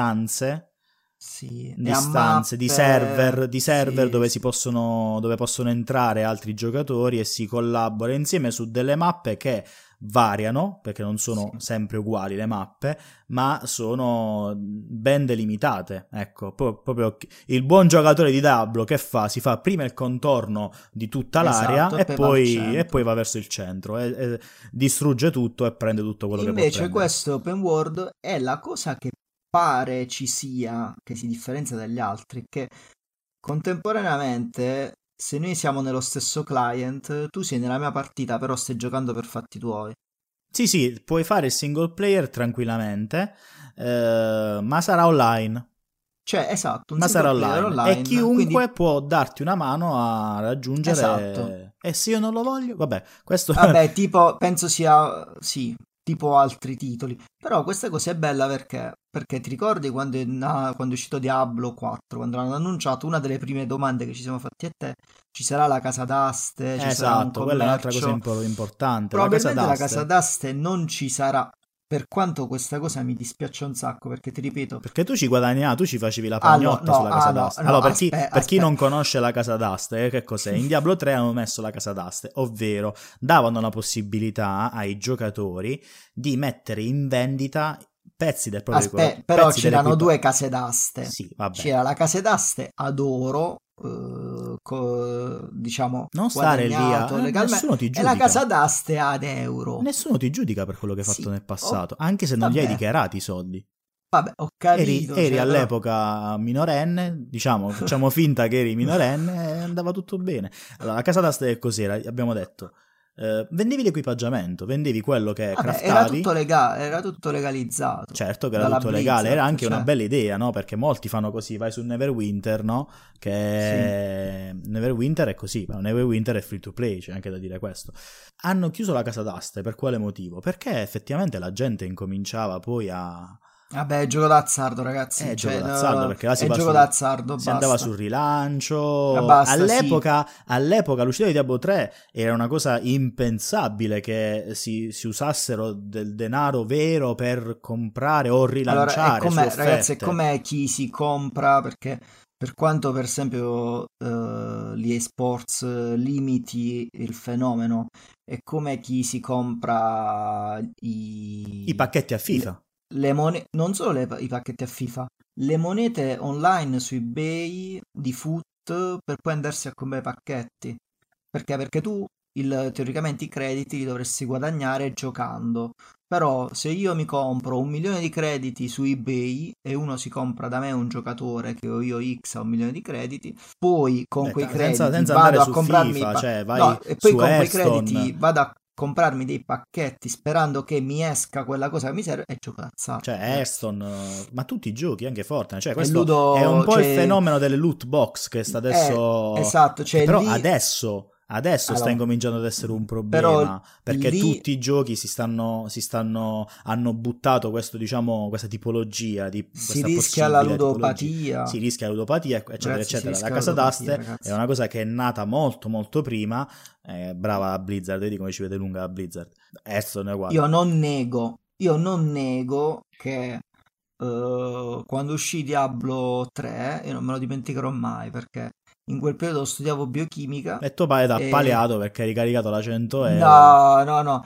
Sì, e di a stanze, mappe, di server sì, dove, sì. dove possono entrare altri giocatori e si collabora insieme su delle mappe che variano, perché non Sì. sono sempre uguali le mappe, ma sono ben delimitate. Ecco, proprio il buon giocatore di Diablo che fa? Si fa prima il contorno di tutta l'area Esatto, e poi va al e poi centro. va verso il centro e distrugge tutto e prende tutto quello che può Invece prendere. questo open world è la cosa che pare ci sia, che si differenzia dagli altri, che contemporaneamente, se noi siamo nello stesso client, tu sei nella mia partita, però stai giocando per fatti tuoi. Sì, sì, puoi fare il single player tranquillamente, ma sarà online. Cioè, esatto, un Ma sarà single player online. E online, quindi chiunque può darti una mano a esatto. raggiungere... E se io non lo voglio? Vabbè, questo... Vabbè, tipo, penso sia, sì, tipo altri titoli. Però questa cosa è bella perché ti ricordi quando è uscito Diablo 4, quando l'hanno annunciato, una delle prime domande che ci siamo fatti a te, ci sarà la casa d'aste, ci sarà un Esatto, quella è un'altra cosa commercio. importante. La casa Probabilmente la casa d'aste. d'aste non ci sarà, per quanto questa cosa mi dispiace un sacco, perché ti ripeto, Perché tu ci guadagnavi, tu ci facevi la pagnotta no, sulla casa no, d'aste. no, Allora, aspetta, per chi aspetta. non conosce la casa d'aste, che cos'è? In Diablo 3 hanno messo la casa d'aste, ovvero davano la possibilità ai giocatori di mettere in vendita pezzi del proprio Aspetta, però pezzi c'erano dell'equipaggio. due case d'aste. Sì, vabbè. C'era la case d'aste ad oro, diciamo, Non stare lì guadagnato legalmente, nessuno ti e la giudica. casa d'aste ad euro. Nessuno ti giudica per quello che hai fatto Sì, nel passato, anche se non li hai vabbè, dichiarati i soldi. vabbè, ho capito, Eri cioè, però... all'epoca minorenne, diciamo, facciamo finta che eri minorenne e andava tutto bene. Allora, la casa d'asta è cos'era? Abbiamo detto, vendevi l'equipaggiamento, vendevi quello che Vabbè, era tutto craftavi. legale, era tutto legalizzato Certo che era dalla tutto legale, era Blizzard, anche una cioè, bella idea, no? Perché molti fanno così, vai su Neverwinter, no? sì. Che Neverwinter è così, ma Neverwinter è free to play, c'è anche da dire questo. Hanno chiuso la casa d'aste, per quale motivo? Perché effettivamente la gente incominciava poi a... Vabbè, è gioco d'azzardo, ragazzi, È gioco cioè, d'azzardo, perché là è gioco d'azzardo, si andava basta. sul rilancio. Basta, sì. All'epoca l'uscita di Diablo 3 era una cosa impensabile che si usassero del denaro vero per comprare o Allora, rilanciare su ragazzi, è offerte. come chi si compra, perché per quanto per esempio l'EA Sports limiti il fenomeno, è come chi si compra I pacchetti a le, FIFA. le monete, non solo i pacchetti a FIFA, le monete online su eBay di foot per poi andarsi a comprare i pacchetti. Perché? Perché tu teoricamente i crediti li dovresti guadagnare giocando. Però se io mi compro 1 milione di crediti su eBay e uno si compra da me un giocatore che ho io X a 1 milione di crediti, poi con Beh, quei crediti senza andare vado a su comprarmi FIFA, cioè vai no, e poi su con quei Hearthstone. crediti vado a comprarmi dei pacchetti sperando che mi esca quella cosa che mi serve e gioco d'azzardo, Cioè ragazzi. Hearthstone, ma tutti i giochi, anche Fortnite, cioè E questo è un Ludo, po' il cioè, fenomeno delle loot box che sta adesso, esatto, che cioè però lì adesso Adesso sta Allora, incominciando ad essere un però problema perché lì tutti i giochi hanno buttato questo, diciamo, questa tipologia, si questa rischia la possibile tipologia. Si ludopatia. rischia ludopatia, eccetera, Ragazzi, si eccetera. La rischia la casa ludopatia, d'aste è ragazzi. una cosa che è nata molto, molto prima. Brava la Blizzard, vedi come ci vede lunga la Blizzard. Hearthstone è uguale. Io non nego che quando uscì Diablo 3, io non me lo dimenticherò mai perché in quel periodo studiavo biochimica E tuo padre t'ha e paleato perché hai ricaricato la 100 euro. no, no, no.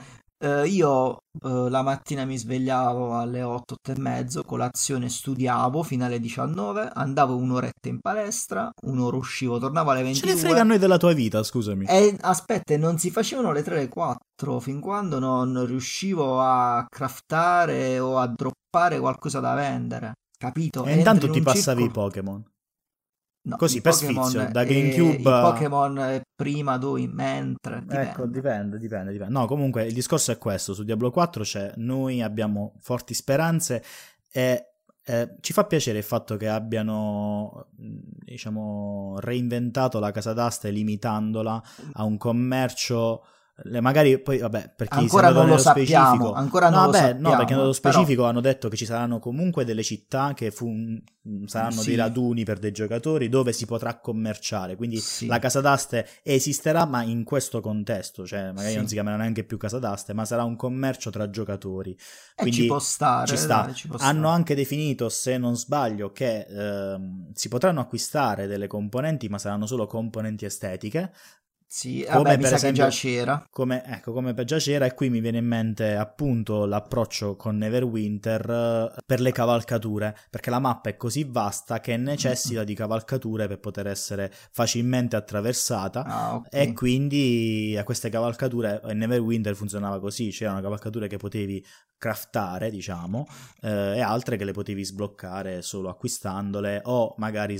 Io la mattina mi svegliavo alle 8, 8 e mezzo, colazione studiavo fino alle 19, andavo un'oretta in palestra, un'ora uscivo, tornavo alle Ce ne frega a 22 noi della tua vita, scusami. e aspetta, e non si facevano le 3 le 4 fin quando non riuscivo a craftare o a droppare qualcosa da vendere. Capito? E Entri intanto in ti un passavi i circolo. Pokémon. No, Così, per sfizio, da GameCube I a... Pokémon prima, dove, mentre, Ecco, dipende. dipende. No, comunque il discorso è questo, su Diablo 4 noi abbiamo forti speranze e ci fa piacere il fatto che abbiano, diciamo, reinventato la casa d'asta e limitandola a un commercio, magari poi, vabbè, per chi si è Ancora andato non lo nello sappiamo, specifico, ancora no, non lo vabbè, no, perché nello sappiamo, però specifico hanno detto che ci saranno comunque delle città che saranno dei sì, raduni per dei giocatori dove si potrà commerciare, quindi la sì, casa d'aste esisterà, ma in questo contesto, cioè magari non sì. si chiamerà neanche più casa d'aste, ma sarà un commercio tra giocatori. E ci può Quindi ci stare, sta. dai, ci può Hanno stare. anche definito, se non sbaglio, che si potranno acquistare delle componenti, ma saranno solo componenti estetiche, Sì, vabbè, come mi per sa che già esempio c'era. ecco, come per giacere, e qui mi viene in mente appunto l'approccio con Neverwinter per le cavalcature, perché la mappa è così vasta che Mm, mm. necessita di cavalcature per poter essere facilmente attraversata, Ah, e ok. quindi a queste cavalcature in Neverwinter funzionava così, c'erano cavalcature che potevi craftare, diciamo, e altre che le potevi sbloccare solo acquistandole o magari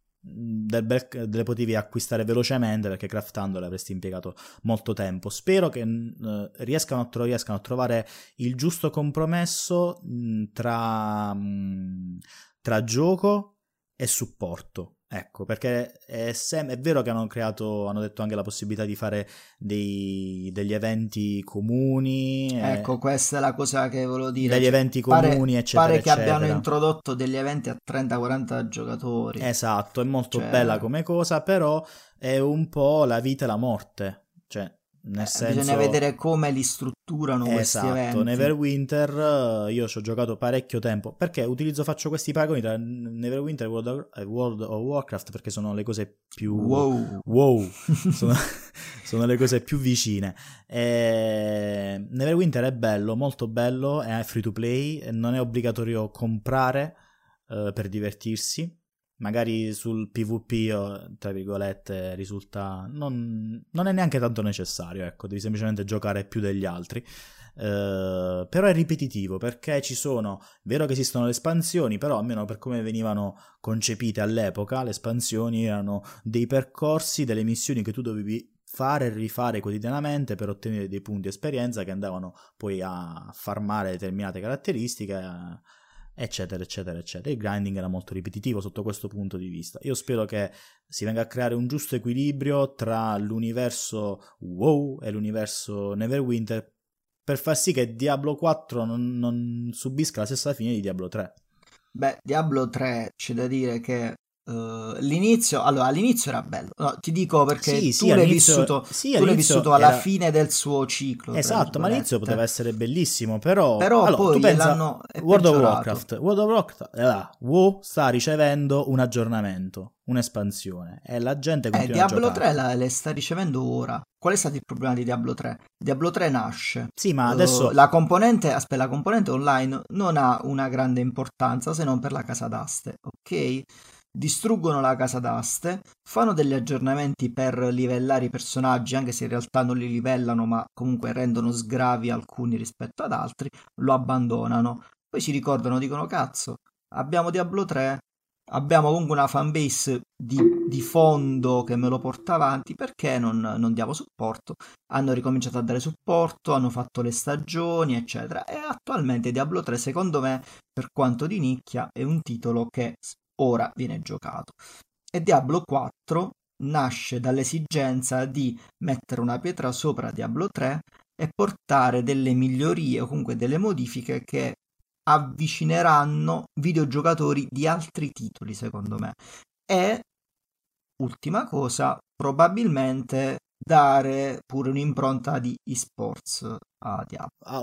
le potevi acquistare velocemente perché craftandole avresti impiegato molto tempo. Spero che riescano a trovare il giusto compromesso tra gioco e supporto. Ecco, perché è vero che hanno detto anche la possibilità di fare degli eventi comuni, Ecco, questa è la cosa che volevo dire. degli Cioè, eventi comuni, eccetera, pare che abbiano eccetera. introdotto degli eventi a 30-40 giocatori. Esatto, è molto bella Cioè, come cosa, però è un po' la vita e la morte. Cioè, nel bisogna senso, vedere come li strutturano questi esatto, eventi. Neverwinter io ci ho giocato parecchio tempo, perché faccio questi paragoni tra Neverwinter e World of Warcraft, perché sono le cose più Wow. wow, sono, sono le cose più vicine. Neverwinter è bello, molto bello, è free to play, non è obbligatorio comprare per divertirsi. Magari sul PvP, tra virgolette, risulta... non è neanche tanto necessario, ecco, devi semplicemente giocare più degli altri. Però è ripetitivo, perché ci sono... Vero che esistono le espansioni, però almeno per come venivano concepite all'epoca, le espansioni erano dei percorsi, delle missioni che tu dovevi fare e rifare quotidianamente per ottenere dei punti esperienza che andavano poi a farmare determinate caratteristiche, eccetera, eccetera, eccetera. Il grinding era molto ripetitivo sotto questo punto di vista. Io spero che si venga a creare un giusto equilibrio tra l'universo WoW e l'universo Neverwinter per far sì che Diablo 4 non subisca la stessa fine di Diablo 3. Beh, Diablo 3 c'è da dire che all'inizio era bello. No, ti dico perché Sì, all'inizio, sì, tu l'hai all'inizio vissuto alla era... fine del suo ciclo, tra Esatto, ma all'inizio poteva virgolette. essere bellissimo, però... Però Allora, tu poi pensa, gliel'hanno è peggiorato. World of Warcraft, WoW sta ricevendo un aggiornamento, un'espansione, e la gente continua a Diablo 3 giocarlo. le sta ricevendo ora. Qual è stato il problema di Diablo 3? Diablo 3 nasce. Sì, ma adesso... La componente online non ha una grande importanza se non per la casa d'aste, ok? Distruggono la casa d'aste, fanno degli aggiornamenti per livellare i personaggi, anche se in realtà non li livellano, ma comunque rendono sgravi alcuni rispetto ad altri, lo abbandonano. Poi si ricordano, dicono, cazzo, abbiamo Diablo 3, abbiamo comunque una fanbase di fondo che me lo porta avanti, perché non diamo supporto? Hanno ricominciato a dare supporto, hanno fatto le stagioni, eccetera. E attualmente Diablo 3, secondo me, per quanto di nicchia, è un titolo che ora viene giocato. E Diablo 4 nasce dall'esigenza di mettere una pietra sopra Diablo 3 e portare delle migliorie o comunque delle modifiche che avvicineranno videogiocatori di altri titoli, secondo me. E, ultima cosa, probabilmente dare pure un'impronta di esports a Diablo. Ah,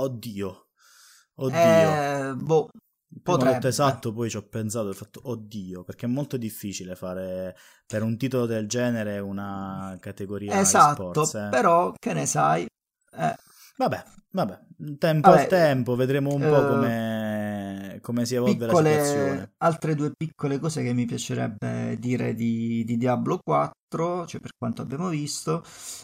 oddio. Boh, Prima ho detto potrebbe. esatto, poi ci ho pensato e ho fatto oddio, perché è molto difficile fare per un titolo del genere una categoria Esatto, esports, però che ne sai? Vabbè, tempo al Vabbè, tempo, vedremo un po' eh, come si evolve la situazione. altre due piccole cose che mi piacerebbe dire di Diablo 4, cioè per quanto abbiamo visto.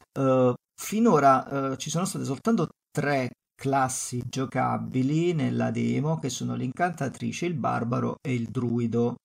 Finora ci sono state soltanto tre classi giocabili nella demo, che sono l'incantatrice, il barbaro e il druido.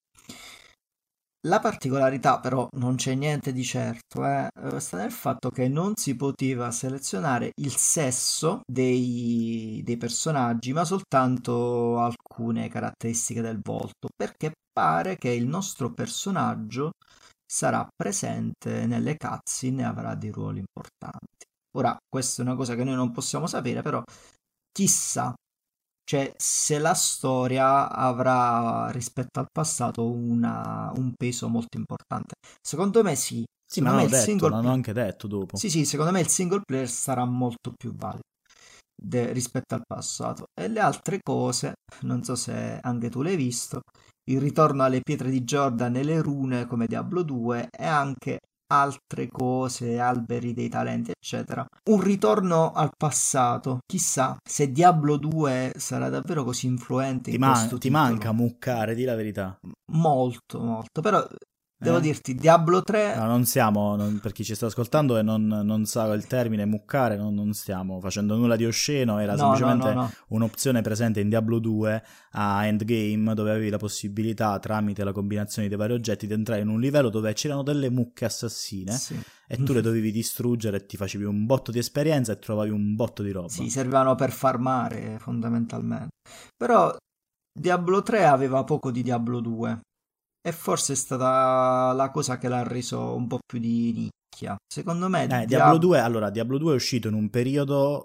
La particolarità però, non c'è niente di certo, sta nel fatto che non si poteva selezionare il sesso dei personaggi, ma soltanto alcune caratteristiche del volto, perché pare che il nostro personaggio sarà presente nelle cutscene e avrà dei ruoli importanti. Ora, questa è una cosa che noi non possiamo sapere, però chissà, cioè, se la storia avrà rispetto al passato un peso molto importante. Secondo me sì. Sì, ma Secondo me l'hanno il detto, single l'hanno player. anche detto dopo. Sì, sì, secondo me il single player sarà molto più valido rispetto al passato. E le altre cose, non so se anche tu l'hai visto, il ritorno alle pietre di Jordan e le rune come Diablo 2 e anche altre cose, alberi dei talenti, eccetera. Un ritorno al passato. Chissà se Diablo 2 sarà davvero così influente in questo Ti titolo. manca muccare, di la verità. Molto, molto. Però devo Eh? dirti, Diablo 3. No, non stiamo, per chi ci sta ascoltando e non sa il termine muccare, non stiamo facendo nulla di osceno, era No, no, no, semplicemente no. un'opzione presente in Diablo 2 a endgame, dove avevi la possibilità, tramite la combinazione dei vari oggetti, di entrare in un livello dove c'erano delle mucche assassine Sì. e tu le dovevi distruggere e ti facevi un botto di esperienza e trovavi un botto di roba. Sì, servivano per farmare fondamentalmente. Però Diablo 3 aveva poco di Diablo 2 e forse è stata la cosa che l'ha reso un po' più di nicchia. Secondo me Diablo 2 è uscito in un periodo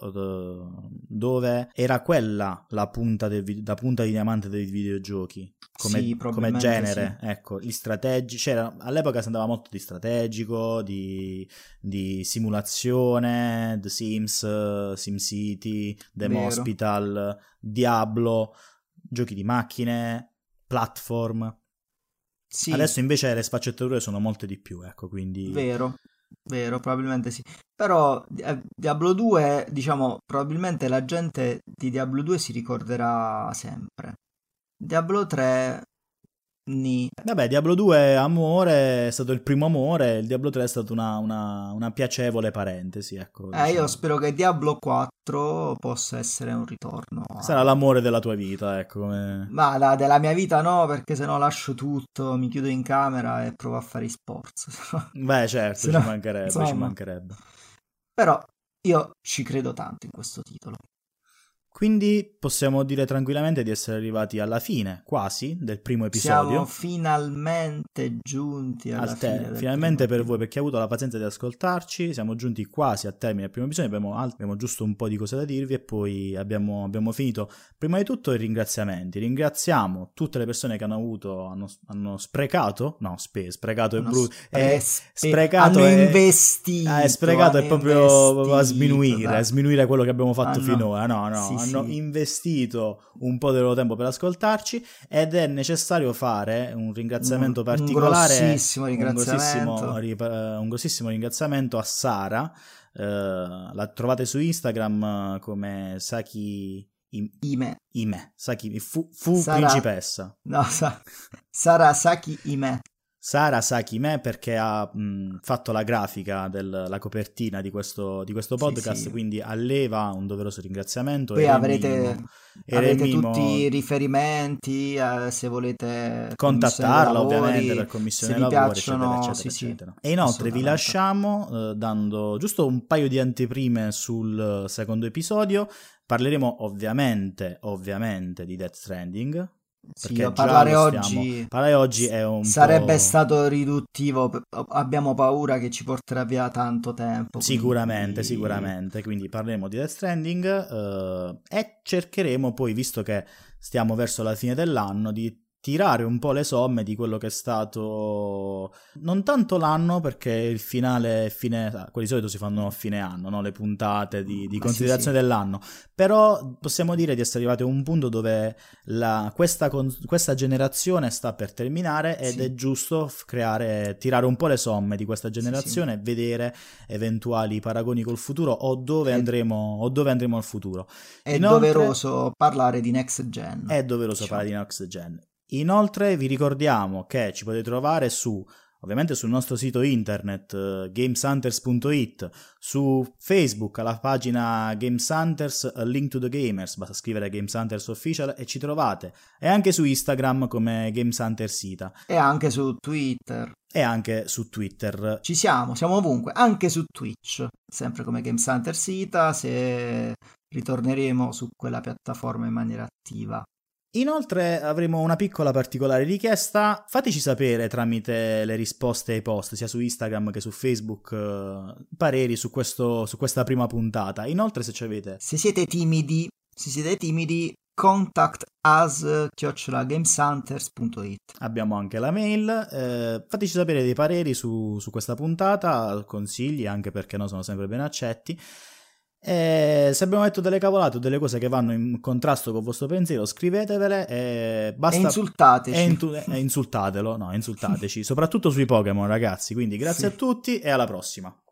dove era quella la punta di diamante dei videogiochi, sì, come probabilmente sì. genere, ecco, gli strategici, all'epoca si andava molto di strategico, di simulazione, The Sims, SimCity, Demo Vero. Hospital, Diablo, giochi di macchine, platform. Sì, Adesso invece le sfaccettature sono molte di più, ecco, quindi... vero. Vero, probabilmente sì. Però Diablo 2, diciamo, probabilmente la gente di Diablo 2 si ricorderà sempre. Diablo 3, ni. Vabbè, Diablo 2 amore, è stato il primo amore, il Diablo 3 è stata una piacevole parentesi, ecco, Io diciamo. spero che Diablo 4 possa essere un ritorno Sarà l'amore della tua vita, ecco, come... Ma della mia vita no, perché se no lascio tutto, mi chiudo in camera e provo a fare i sports. Beh, certo, Se no, ci mancherebbe, ci insomma. mancherebbe. Però io ci credo tanto in questo titolo. Quindi possiamo dire tranquillamente di essere arrivati alla fine, quasi, del primo Siamo episodio. finalmente giunti alla fine del primo Finalmente per voi, episodio. per chi ha avuto la pazienza di ascoltarci, siamo giunti quasi al termine del primo episodio, abbiamo giusto un po' di cose da dirvi e poi abbiamo finito. Prima di tutto i ringraziamenti, ringraziamo tutte le persone che hanno sprecato, no, sprecato è Hanno, brutto, hanno sprecato è proprio a dai. sminuire quello che abbiamo fatto Hanno, finora, no, sì, hanno sì, investito un po' del loro tempo per ascoltarci ed è necessario fare un ringraziamento un particolare, grossissimo ringraziamento. un grossissimo ringraziamento a Sara. La trovate su Instagram come Saki Ime. Ime, Saki fu Sarà, principessa. no, Sarasaki Ime. Sara Saki Me perché ha fatto la grafica la copertina di questo Sì, podcast, sì. quindi a lei va un doveroso ringraziamento Poi e avrete tutti Remimo i riferimenti, se volete commissione dei contattarla ovviamente lavori, per se commissione vi lavori, eccetera, piacciono, eccetera, sì, sì, eccetera. E inoltre vi assolutamente. lasciamo dando giusto un paio di anteprime sul secondo episodio. Parleremo ovviamente di Death Stranding. Sì, perché già parlare lo stiamo. oggi Parlare oggi è un sarebbe po'. stato riduttivo, abbiamo paura che ci porterà via tanto tempo, Sicuramente, quindi sicuramente, quindi parleremo di Death Stranding e cercheremo poi, visto che stiamo verso la fine dell'anno, di tirare un po' le somme di quello che è stato non tanto l'anno, perché il finale quelli di solito si fanno a fine anno, no? Le puntate di ma sì, sì, considerazione dell'anno, però possiamo dire di essere arrivati a un punto dove questa generazione sta per terminare ed sì, è giusto tirare un po' le somme di questa sì, sì. generazione e vedere eventuali paragoni col futuro È, o dove andremo al futuro. è Inoltre, doveroso parlare di next gen, è doveroso parlare diciamo. di Next Gen. Inoltre vi ricordiamo che ci potete trovare ovviamente sul nostro sito internet gameshunters.it, su Facebook alla pagina Games Hunters A Link to the Gamers, basta scrivere Games Hunters Official e ci trovate, e anche su Instagram come Games Hunters Ita E anche su Twitter. e anche su Twitter. Siamo ovunque, anche su Twitch, sempre come Games Hunter Sita, se ritorneremo su quella piattaforma in maniera attiva. Inoltre avremo una piccola particolare richiesta, fateci sapere tramite le risposte ai post sia su Instagram che su Facebook pareri su questa prima puntata. Inoltre se ci avete Se siete timidi, contact us@gameshunters.it. abbiamo anche la mail, fateci sapere dei pareri su questa puntata, consigli anche perché no sono sempre ben accetti. E se abbiamo detto delle cavolate o delle cose che vanno in contrasto con il vostro pensiero, scrivetevele e E basta. insultateci. E insultatelo, no, insultateci, soprattutto sui Pokémon, ragazzi. Quindi grazie a Sì. tutti e alla prossima.